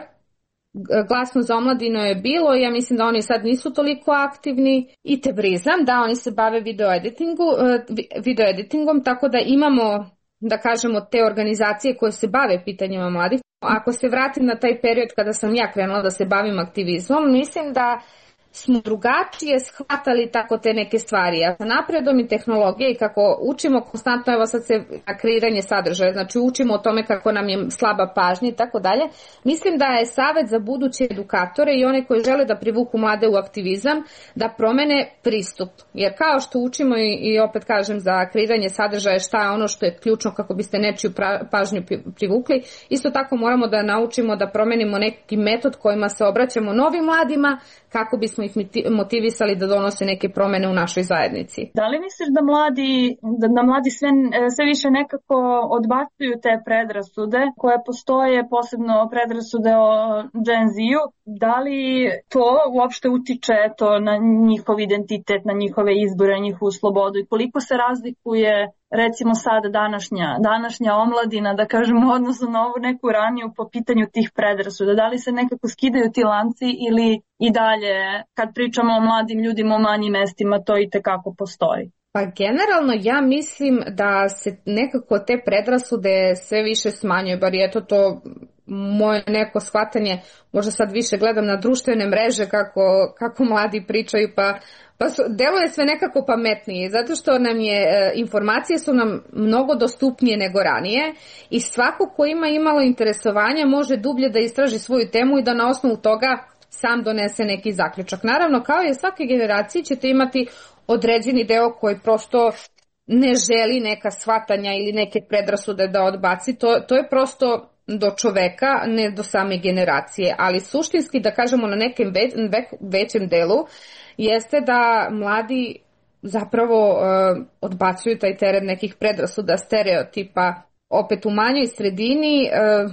Glasno za omladinu je bilo, ja mislim da oni sad nisu toliko aktivni, i Tebrizam, da, oni se bave video, editingu, video editingom, tako da imamo, da kažemo, te organizacije koje se bave pitanjima mladih. Ako se vratim na taj period kada sam ja krenula da se bavim aktivizmom, mislim da smo drugačije shvatali tako te neke stvari. A sa napredom i tehnologije i kako učimo konstantno, evo sad se na kreiranje sadržaja, znači učimo o tome kako nam je slaba pažnja i tako dalje, mislim da je savjet za buduće edukatore i one koji žele da privuku mlade u aktivizam da promene pristup. Jer kao što učimo i, i opet kažem za kreiranje sadržaja šta je ono što je ključno kako biste nečiju pra, pažnju privukli, isto tako moramo da naučimo da promenimo neki metod kojima se obraćamo novim mladima kako bismo ih motivisali da donose neke promene u našoj zajednici. Da li misliš da mladi, da, da mladi sve, sve više nekako odbacuju te predrasude koje postoje, posebno predrasude o Gen Z-u? Da li to uopšte utiče to na njihov identitet, na njihove izbore, na njihovu slobodu i koliko se razlikuje recimo sad današnja, današnja omladina, da kažemo, odnosno na ovu neku raniju po pitanju tih predrasuda? Da li se nekako skidaju ti lanci ili i dalje, kad pričamo o mladim ljudima u manjim mestima, to i tekako postoji? Pa generalno ja mislim da se nekako te predrasude sve više smanjuje, bar je to to moje neko shvatanje, možda sad više gledam na društvene mreže kako, kako mladi pričaju, pa Pa su, deluje sve nekako pametnije, zato što nam je, e, informacije su nam mnogo dostupnije nego ranije i svako ko ima imalo interesovanja može dublje da istraži svoju temu i da na osnovu toga sam donese neki zaključak. Naravno, kao i svake generacije ćete imati određeni deo koji prosto ne želi neka shvatanja ili neke predrasude da odbaci, to, to je prosto do čoveka, ne do same generacije, ali suštinski, da kažemo, na nekem ve, ve, većem delu jeste da mladi zapravo uh, odbacuju taj teret nekih predrasuda, stereotipa. Opet u manjoj sredini uh,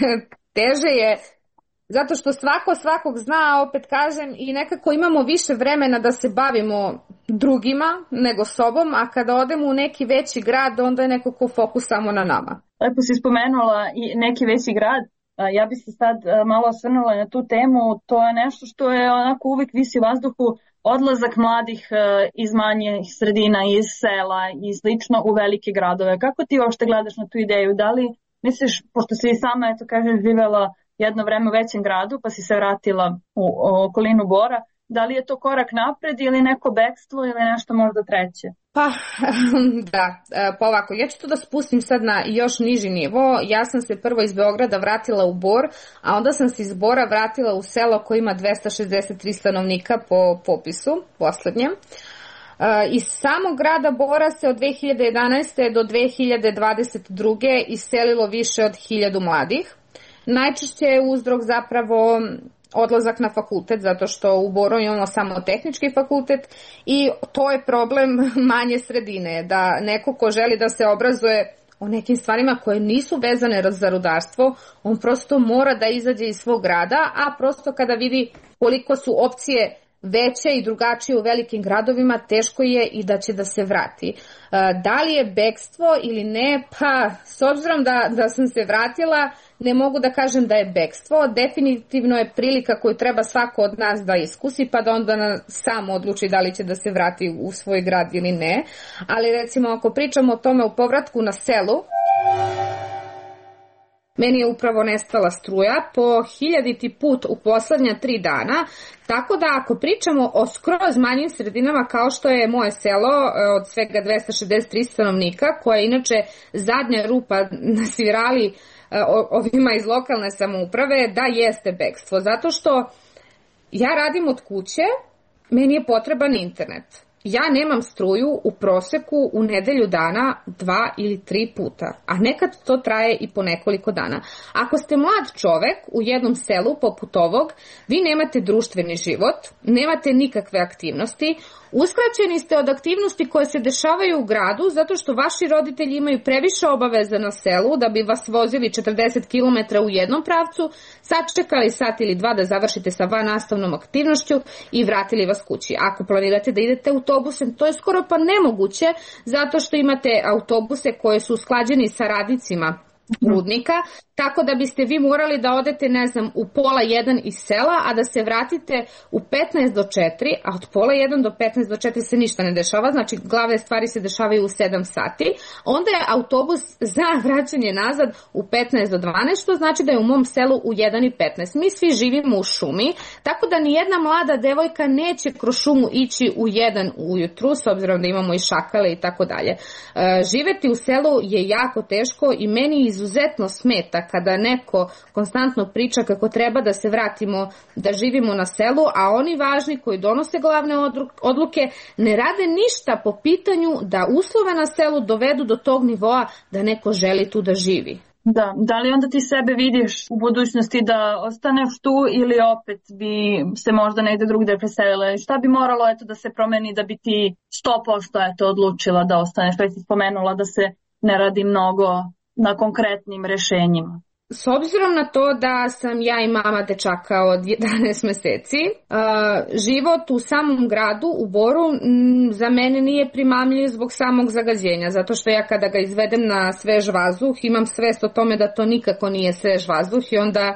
teže je, zato što svako svakog zna, opet kažem, i nekako imamo više vremena da se bavimo drugima nego sobom, a kada odemo u neki veći grad, onda je nekako fokus samo na nama. Lepo si spomenula i neki veći grad. Ja bi se sad malo osvrnula na tu temu. To je nešto što je onako uvijek visi u vazduhu, odlazak mladih iz manjih sredina, iz sela i slično u velike gradove. Kako ti uopšte gledaš na tu ideju? Da li misliš, pošto si i sama, eto kažeš, živela jedno vreme u većem gradu pa si se vratila u, u okolinu Bora, da li je to korak napred ili neko bekstvo ili nešto možda treće? Pa, da, pa ovako, ja ću to da spustim sad na još niži nivo. Ja sam se prvo iz Beograda vratila u Bor, a onda sam se iz Bora vratila u selo koje ima dvesta šezdeset tri stanovnika po popisu poslednjem. Iz samog grada Bora se od dve hiljade jedanaeste do dve hiljade dvadeset druge iselilo više od hiljadu mladih. Najčešće je uzrok zapravo odlazak na fakultet, zato što u Boru imamo samo tehnički fakultet i to je problem manje sredine, da neko ko želi da se obrazuje o nekim stvarima koje nisu vezane za rudarstvo, on prosto mora da izađe iz svog grada, a prosto kada vidi koliko su opcije veće i drugačije u velikim gradovima, teško je i da će da se vrati. Da li je bekstvo ili ne? Pa, s obzirom da, da sam se vratila, ne mogu da kažem da je bekstvo. Definitivno je prilika koju treba svako od nas da iskusi, pa da onda sam odluči da li će da se vrati u svoj grad ili ne. Ali recimo, ako pričamo o tome u povratku na selu, meni je upravo nestala struja po hiljaditi put u poslednja tri dana, tako da ako pričamo o skroz manjim sredinama kao što je moje selo od svega dvesta šezdeset tri stanovnika, koja je inače zadnja rupa na svirali ovima iz lokalne samouprave, da jeste bekstvo, zato što ja radim od kuće, meni je potreban internet. Ja nemam struju u proseku u nedelju dana dva ili tri puta, a nekad to traje i po nekoliko dana. Ako ste mlad čovek u jednom selu poput ovog, vi nemate društveni život, nemate nikakve aktivnosti, Uskraćeni ste od aktivnosti koje se dešavaju u gradu zato što vaši roditelji imaju previše obaveza na selu da bi vas vozili četrdeset kilometara u jednom pravcu, sačekali sat ili dva da završite sa vannastavnom aktivnošću i vratili vas kući. Ako planirate da idete autobusem, to je skoro pa nemoguće zato što imate autobuse koje su usklađeni sa radnicima rudnika, tako da biste vi morali da odete, ne znam, u pola jedan iz sela, a da se vratite u petnaest do četiri, a od pola jedan do petnaest do četiri se ništa ne dešava, znači glavne stvari se dešavaju u sedam sati, onda je autobus za vraćanje nazad u petnaest do dvanaest, što znači da je u mom selu u jedan i petnaest. Mi svi živimo u šumi, tako da ni jedna mlada devojka neće kroz šumu ići u jedan ujutru, s obzirom da imamo i šakale i tako dalje. Živeti u selu je jako teško i meni izuzetno smeta kada neko konstantno priča kako treba da se vratimo, da živimo na selu, a oni važni koji donose glavne odluke ne rade ništa po pitanju da uslove na selu dovedu do tog nivoa da neko želi tu da živi. Da, da li onda ti sebe vidiš u budućnosti da ostaneš tu ili opet bi se možda negde drugde preselile? Šta bi moralo eto da se promeni da bi ti sto posto eto odlučila da ostaneš? Već si spomenula da se ne radi mnogo na konkretnim rešenjima. S obzirom na to da sam ja i mama dečaka od jedanaest meseci, život u samom gradu, u Boru, za mene nije primamljiv zbog samog zagađenja, zato što ja kada ga izvedem na svež vazduh imam svest o tome da to nikako nije svež vazduh i onda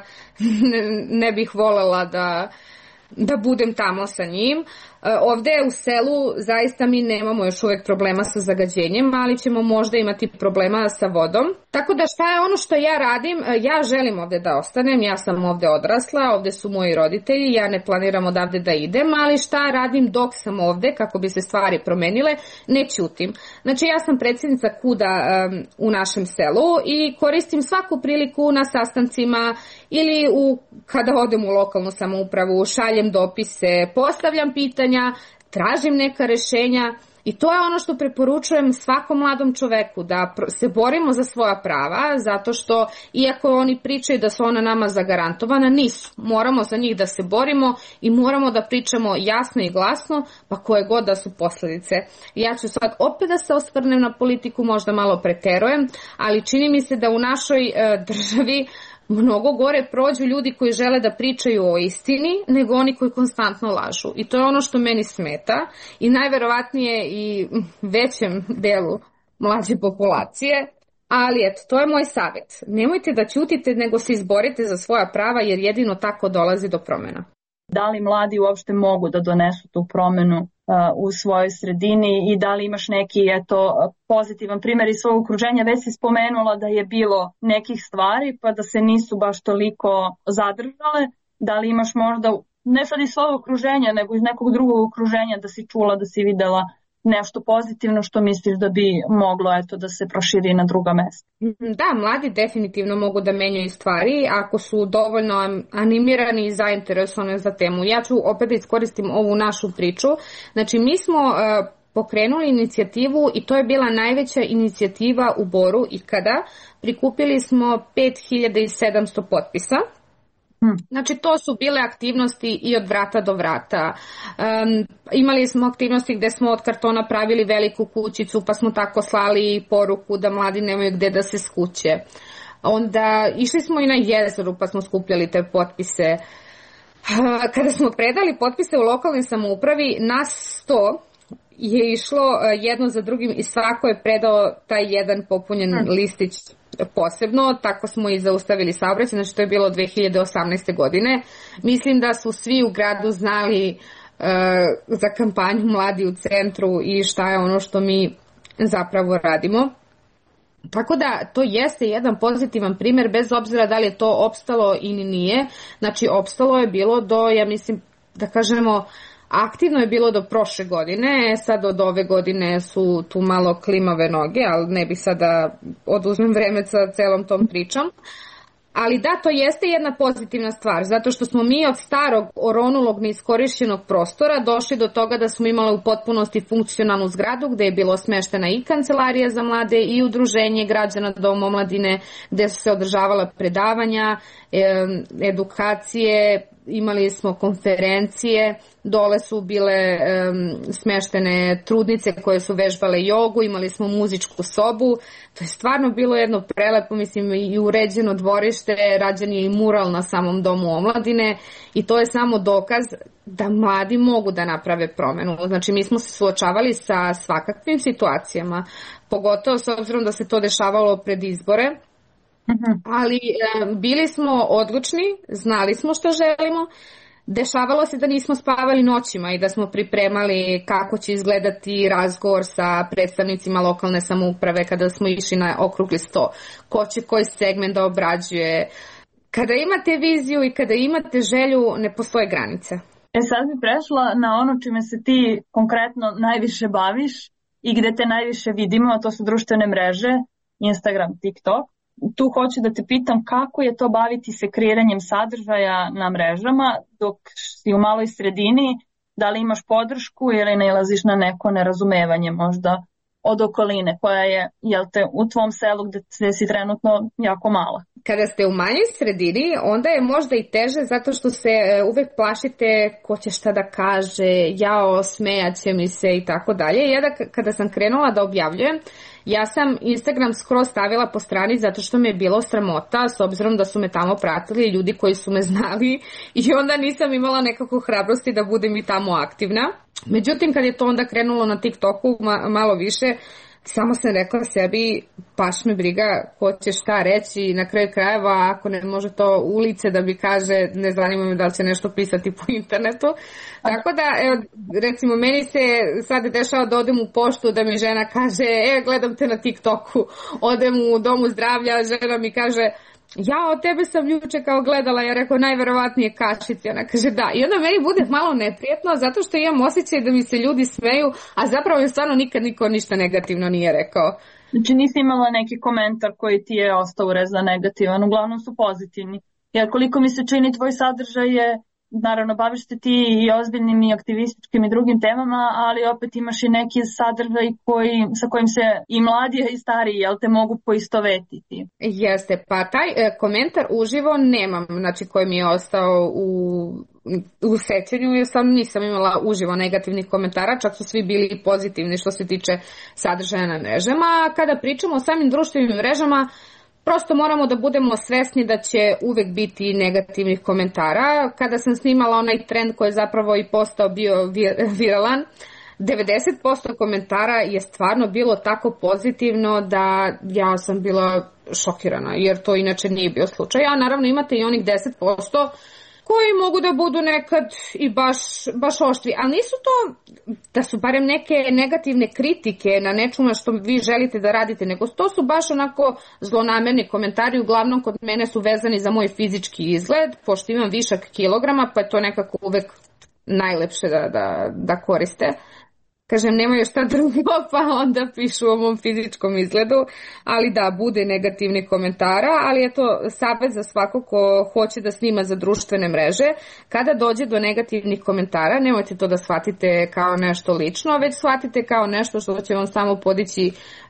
ne, ne bih voljela da, da budem tamo sa njim. Ovde u selu zaista mi nemamo još uvek problema sa zagađenjem, ali ćemo možda imati problema sa vodom. Tako da šta je ono što ja radim? Ja želim ovde da ostanem, ja sam ovde odrasla, ovde su moji roditelji, ja ne planiram odavde da idem, ali šta radim dok sam ovde kako bi se stvari promenile? Ne ćutim. Znači ja sam predsjednica KUD-a um, u našem selu i koristim svaku priliku na sastancima ili u, kada odem u lokalnu samoupravu, šaljem dopise, postavljam pitanja, tražim neka rešenja i to je ono što preporučujem svakom mladom čoveku, da se borimo za svoja prava, zato što iako oni pričaju da su ona nama zagarantovana, nisu. Moramo za njih da se borimo i moramo da pričamo jasno i glasno, pa koje god da su posledice. Ja ću sad opet da se osvrnem na politiku, možda malo preterujem, ali čini mi se da u našoj e, državi mnogo gore prođu ljudi koji žele da pričaju o istini nego oni koji konstantno lažu. I to je ono što meni smeta i najverovatnije i većem delu mlađe populacije. Ali eto, to je moj savjet. Nemojte da ćutite nego se izborite za svoja prava jer jedino tako dolazi do promjena. Da li mladi uopšte mogu da donesu tu promenu u svojoj sredini i da li imaš neki eto, pozitivan primjer iz svog okruženja? Već si spomenula da je bilo nekih stvari pa da se nisu baš toliko zadržale. Da li imaš možda, ne sad iz svog okruženja, nego iz nekog drugog okruženja da si čula, da si videla nešto pozitivno što misliš da bi moglo eto, da se proširi na druga mesta? Da, mladi definitivno mogu da menjaju stvari ako su dovoljno animirani i zainteresovani za temu. Ja ću opet da iskoristim ovu našu priču. Znači, mi smo uh, pokrenuli inicijativu i to je bila najveća inicijativa u Boru ikada. Prikupili smo pet hiljada sedamsto potpisa. Znači to su bile aktivnosti i od vrata do vrata. Um, imali smo aktivnosti gde smo od kartona pravili veliku kućicu pa smo tako slali poruku da mladi nemaju gde da se skuće. Onda išli smo i na jezeru pa smo skupljali te potpise. Kada smo predali potpise u lokalnoj samoupravi, nas sto je išlo jedno za drugim i svako je predao taj jedan popunjen listić posebno, tako smo i zaustavili saobraćaj, znači to je bilo dve hiljade osamnaeste. godine. Mislim da su svi u gradu znali uh, za kampanju Mladi u centru i šta je ono što mi zapravo radimo. Tako da to jeste jedan pozitivan primjer, bez obzira da li je to opstalo ili nije. Znači opstalo je bilo do, ja mislim, da kažemo, aktivno je bilo do prošle godine, sad od ove godine su tu malo klimave noge, ali ne bih sad da oduzmem vreme sa celom tom pričom. Ali da, to jeste jedna pozitivna stvar, zato što smo mi od starog oronulog neiskorišćenog prostora došli do toga da smo imali u potpunosti funkcionalnu zgradu gde je bilo smeštena i kancelarija za mlade i udruženje građana Dom omladine gde su se održavala predavanja, edukacije, imali smo konferencije, dole su bile um, smeštene trudnice koje su vežbale jogu, imali smo muzičku sobu, to je stvarno bilo jedno prelepo, mislim, i uređeno dvorište, rađen je i mural na samom domu omladine i to je samo dokaz da mladi mogu da naprave promenu. Znači, mi smo se suočavali sa svakakvim situacijama, pogotovo s obzirom da se to dešavalo pred izbore, ali e, bili smo odlučni, znali smo što želimo, dešavalo se da nismo spavali noćima i da smo pripremali kako će izgledati razgovor sa predstavnicima lokalne samouprave kada smo išli na okrugli sto, ko će koji segment da obrađuje. Kada imate viziju i kada imate želju, ne postoje granice. E sad bi prešla na ono čime se ti konkretno najviše baviš i gde te najviše vidimo, a to su društvene mreže, Instagram, TikTok. Tu hoću da te pitam kako je to baviti se kreiranjem sadržaja na mrežama dok si u maloj sredini, da li imaš podršku ili nailaziš na neko nerazumevanje možda od okoline koja je, jel te, u tvom selu gde, gde si trenutno jako mala. Kada ste u manjoj sredini, onda je možda i teže zato što se uvek plašite ko će šta da kaže, jao, smejaće mi se i tako dalje. Ja da kada sam krenula da objavljujem, ja sam Instagram skroz stavila po strani zato što me je bilo sramota s obzirom da su me tamo pratili ljudi koji su me znali i onda nisam imala nekako hrabrosti da budem i tamo aktivna. Međutim, kad je to onda krenulo na TikToku ma- malo više, samo sam rekla sebi, baš me briga ko će šta reći, na kraju krajeva ako ne može to ulice da mi kaže, ne zanima me da li će nešto pisati po internetu. Tako da, evo, recimo, meni se sad dešava da odem u poštu da mi žena kaže, e, gledam te na TikToku, odem u domu zdravlja, žena mi kaže, ja od tebe sam juče kao gledala, ja rekao najverovatnije kašici, ona kaže da, i onda meni bude malo neprijetno zato što imam osjećaj da mi se ljudi smeju, a zapravo mi stvarno nikad niko ništa negativno nije rekao. Znači nisi imala neki komentar koji ti je ostao urezan negativan, uglavnom su pozitivni, jer koliko mi se čini tvoj sadržaj je, naravno baviš se ti i ozbiljnim i aktivističkim i drugim temama, ali opet imaš i neki sadržaj koji, sa kojim se i mladi i stariji, jel te, mogu poistovetiti. Jeste, pa taj e, komentar uživo nemam, znači koji mi je ostao u, u sećanju, jer sam nisam imala uživo negativnih komentara, čak su svi bili pozitivni što se tiče sadržaja na mrežama. Kada pričamo o samim društvenim mrežama, prosto moramo da budemo svesni da će uvek biti negativnih komentara. Kada sam snimala onaj trend koji je zapravo i postao bio viralan, devedeset posto komentara je stvarno bilo tako pozitivno da ja sam bila šokirana, jer to inače nije bio slučaj. A naravno imate i onih deset posto koji mogu da budu nekad i baš, baš oštri, ali nisu to da su barem neke negativne kritike na nečemu što vi želite da radite, nego to su baš onako zlonamerni komentari, uglavnom kod mene su vezani za moj fizički izgled, pošto imam višak kilograma, pa je to nekako uvek najlepše da, da, da koriste. Kažem, nemaju šta drugo, pa onda pišu o mom fizičkom izgledu, ali da, bude negativni komentara, ali je to savjet za svako ko hoće da snima za društvene mreže. Kada dođe do negativnih komentara, nemojte to da shvatite kao nešto lično, već shvatite kao nešto što će vam samo podići e,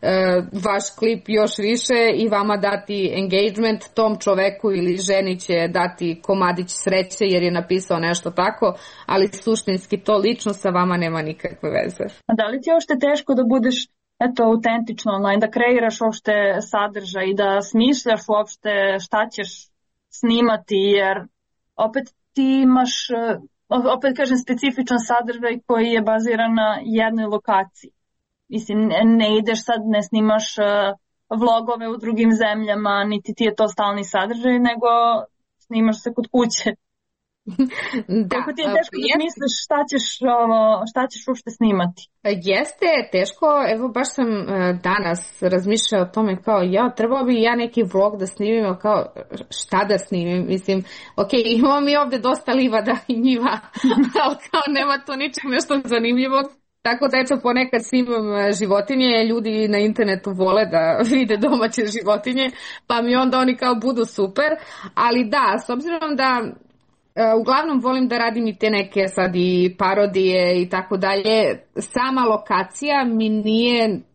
vaš klip još više i vama dati engagement, tom čoveku ili ženi će dati komadić sreće jer je napisao nešto tako, ali suštinski to lično sa vama nema nikakve veze. A da li ti je uopšte teško da budeš eto, autentično online, da kreiraš uopšte sadržaj i da smišljaš uopšte šta ćeš snimati, jer opet ti imaš, opet kažem, specifičan sadržaj koji je baziran na jednoj lokaciji. Mislim, ne ideš sad, ne snimaš vlogove u drugim zemljama, niti ti je to stalni sadržaj, nego snimaš se kod kuće. Da, kako ti je teško da misliš šta ćeš, šta ćeš uopšte snimati? Jeste teško, evo baš sam danas razmišljala o tome kao ja, trebao bi ja neki vlog da snimim, kao šta da snimim, mislim, ok, imamo mi ovde dosta livada i njiva, ali kao nema to ničeg nešto zanimljivo. Tako da eto ponekad snimam životinje, ljudi na internetu vole da vide domaće životinje, pa mi onda oni kao budu super, ali da, s obzirom da uglavnom volim da radim i te neke sad i parodije i tako dalje. Sama lokacija mi nije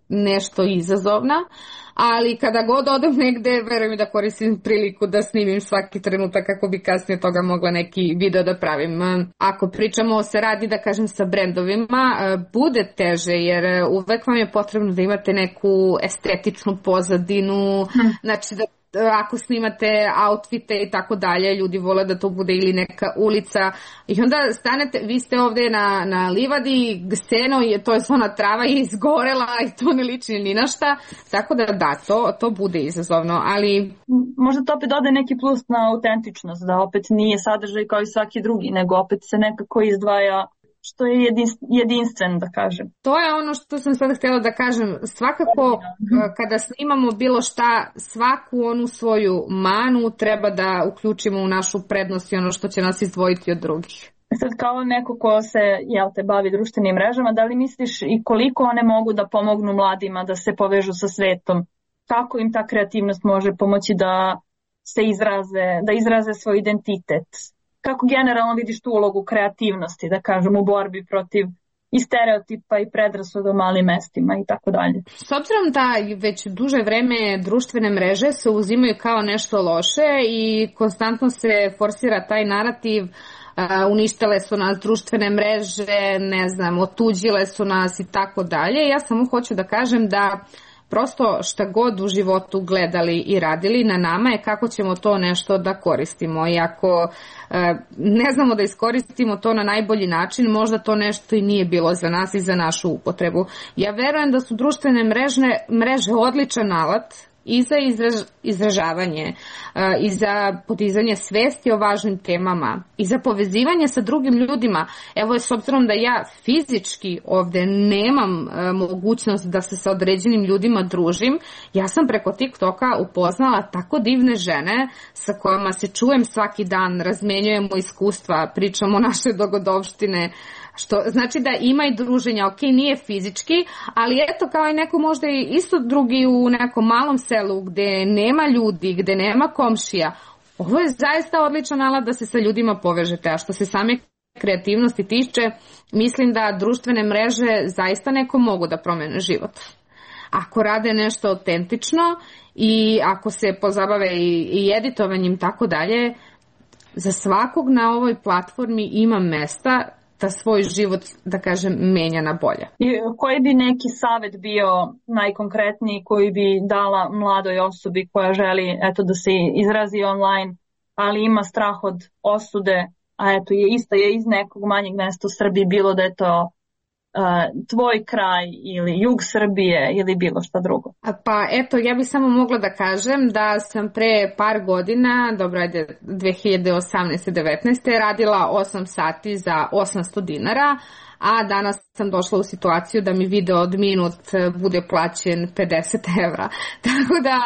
nešto izazovna, ali kada god odem negde, verujem da koristim priliku da snimim svaki trenutak kako bi kasnije toga mogla neki video da pravim. Ako pričamo se radi, da kažem, sa brendovima, bude teže jer uvek vam je potrebno da imate neku estetičnu pozadinu, hmm. znači da ako snimate outfite i tako dalje, ljudi vole da to bude ili neka ulica i onda stanete, vi ste ovde na, na livadi, seno je, to je ona trava je izgorela i to ne liči ni na šta, tako da da, to, to bude izazovno, ali... Možda to opet dode neki plus na autentičnost, da opet nije sadržaj kao i svaki drugi, nego opet se nekako izdvaja što je jedinstven, da kažem. To je ono što sam sada htjela da kažem. Svakako, kada snimamo bilo šta, svaku onu svoju manu treba da uključimo u našu prednost i ono što će nas izdvojiti od drugih. Sad kao neko ko se, jel te, bavi društvenim mrežama, da li misliš i koliko one mogu da pomognu mladima da se povežu sa svetom? Kako im ta kreativnost može pomoći da se izraze, da izraze svoj identitet? Kako generalno vidiš tu ulogu kreativnosti, da kažem, u borbi protiv i stereotipa i predrasuda u malim mestima i tako dalje? S obzirom da već duže vreme društvene mreže se uzimaju kao nešto loše i konstantno se forsira taj narativ, uh, uništile su nas društvene mreže, ne znam, otuđile su nas i tako dalje. Ja samo hoću da kažem da prosto šta god u životu gledali i radili, na nama je kako ćemo to nešto da koristimo. I ako e, ne znamo da iskoristimo to na najbolji način, možda to nešto i nije bilo za nas i za našu upotrebu. Ja verujem da su društvene mrežne, mreže odličan alat i za izraž, izražavanje, i za podizanje svesti o važnim temama, i za povezivanje sa drugim ljudima. Evo, s obzirom da ja fizički ovde nemam mogućnost da se sa određenim ljudima družim, ja sam preko TikToka upoznala tako divne žene sa kojima se čujem svaki dan, razmenjujemo iskustva, pričamo naše dogodovštine, što znači da ima i druženja, ok, nije fizički, ali eto kao i neko možda i isto drugi u nekom malom selu gde nema ljudi, gde nema komšija. Ovo je zaista odličan alat da se sa ljudima povežete, a što se same kreativnosti tiče, mislim da društvene mreže zaista neko mogu da promene život. Ako rade nešto autentično i ako se pozabave i, i editovanjem tako dalje, za svakog na ovoj platformi ima mesta da svoj život, da kažem, menja na bolje. I koji bi neki savjet bio najkonkretniji koji bi dala mladoj osobi koja želi eto da se izrazi online, ali ima strah od osude, a eto je isto je iz nekog manjeg mesta u Srbiji, bilo da je to uh, tvoj kraj ili jug Srbije ili bilo šta drugo? Pa eto, ja bih samo mogla da kažem da sam pre par godina, dobro ajde dve hiljade osamnaeste devetnaeste radila osam sati za osamsto dinara, a danas sam došla u situaciju da mi video od minut bude plaćen pedeset evra. Tako da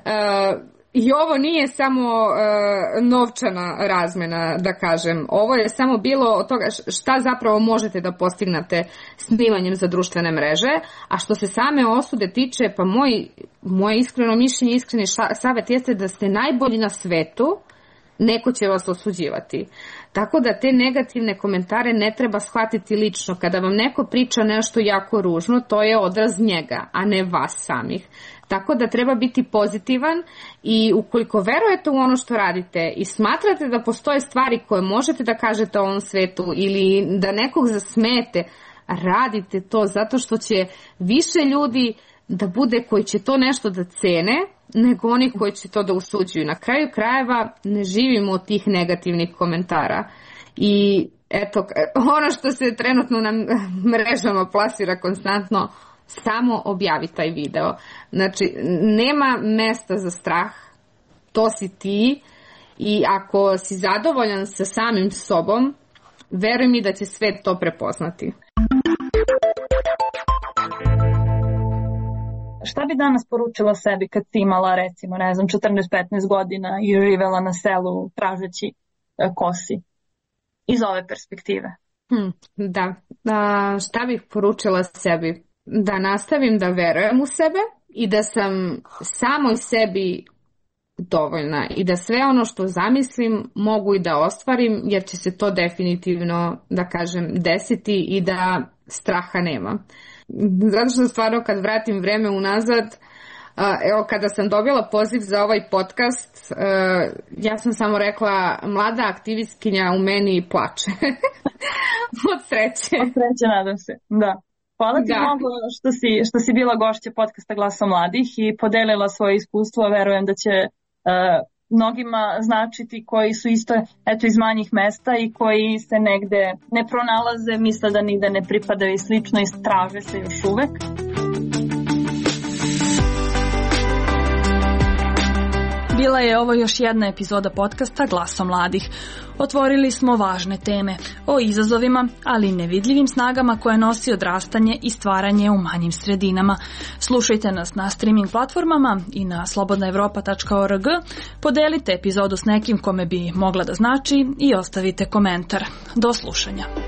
uh, i ovo nije samo uh, novčana razmena, da kažem. Ovo je samo bilo od toga šta zapravo možete da postignete snimanjem za društvene mreže, a što se same osude tiče, pa moj, moje iskreno mišljenje, iskreni savjet jeste da ste najbolji na svetu, neko će vas osuđivati. Tako da te negativne komentare ne treba shvatiti lično. Kada vam neko priča nešto jako ružno, to je odraz njega, a ne vas samih. Tako da treba biti pozitivan i ukoliko verujete u ono što radite i smatrate da postoje stvari koje možete da kažete o ovom svetu ili da nekog zasmete, radite to zato što će više ljudi da bude koji će to nešto da cene nego oni koji će to da usuđuju. Na kraju krajeva ne živimo od tih negativnih komentara. I eto, ono što se trenutno na mrežama plasira konstantno, samo objavi taj video. Znači, nema mesta za strah, to si ti i ako si zadovoljan sa samim sobom, veruj mi da će svet to prepoznati. Šta bi danas poručila sebi kad si imala, recimo, ne znam, četrnaest petnaest godina i živela na selu tražeći kosi iz ove perspektive? Hmm, da, A, šta bih poručila sebi? Da nastavim da verujem u sebe i da sam samoj sebi dovoljna i da sve ono što zamislim mogu i da ostvarim, jer će se to definitivno, da kažem, desiti i da straha nema. Zato što stvarno kad vratim vreme unazad, evo kada sam dobila poziv za ovaj podcast, ja sam samo rekla mlada aktivistkinja u meni plače. Od sreće. Od sreće, nadam se, da. Hvala ti da. mnogo što si, što si bila gošća podcasta Glasa mladih i podelila svoje iskustvo. Verujem da će uh, mnogima značiti koji su isto eto, iz manjih mesta i koji se negde ne pronalaze, misle da nigde ne pripadaju i slično i traže se još uvek. Bila je ovo još jedna epizoda podcasta Glasa mladih. Otvorili smo važne teme o izazovima, ali i nevidljivim snagama koje nosi odrastanje i stvaranje u manjim sredinama. Slušajte nas na streaming platformama i na slobodna evropa tačka org. Podelite epizodu s nekim kome bi mogla da znači i ostavite komentar. Do slušanja.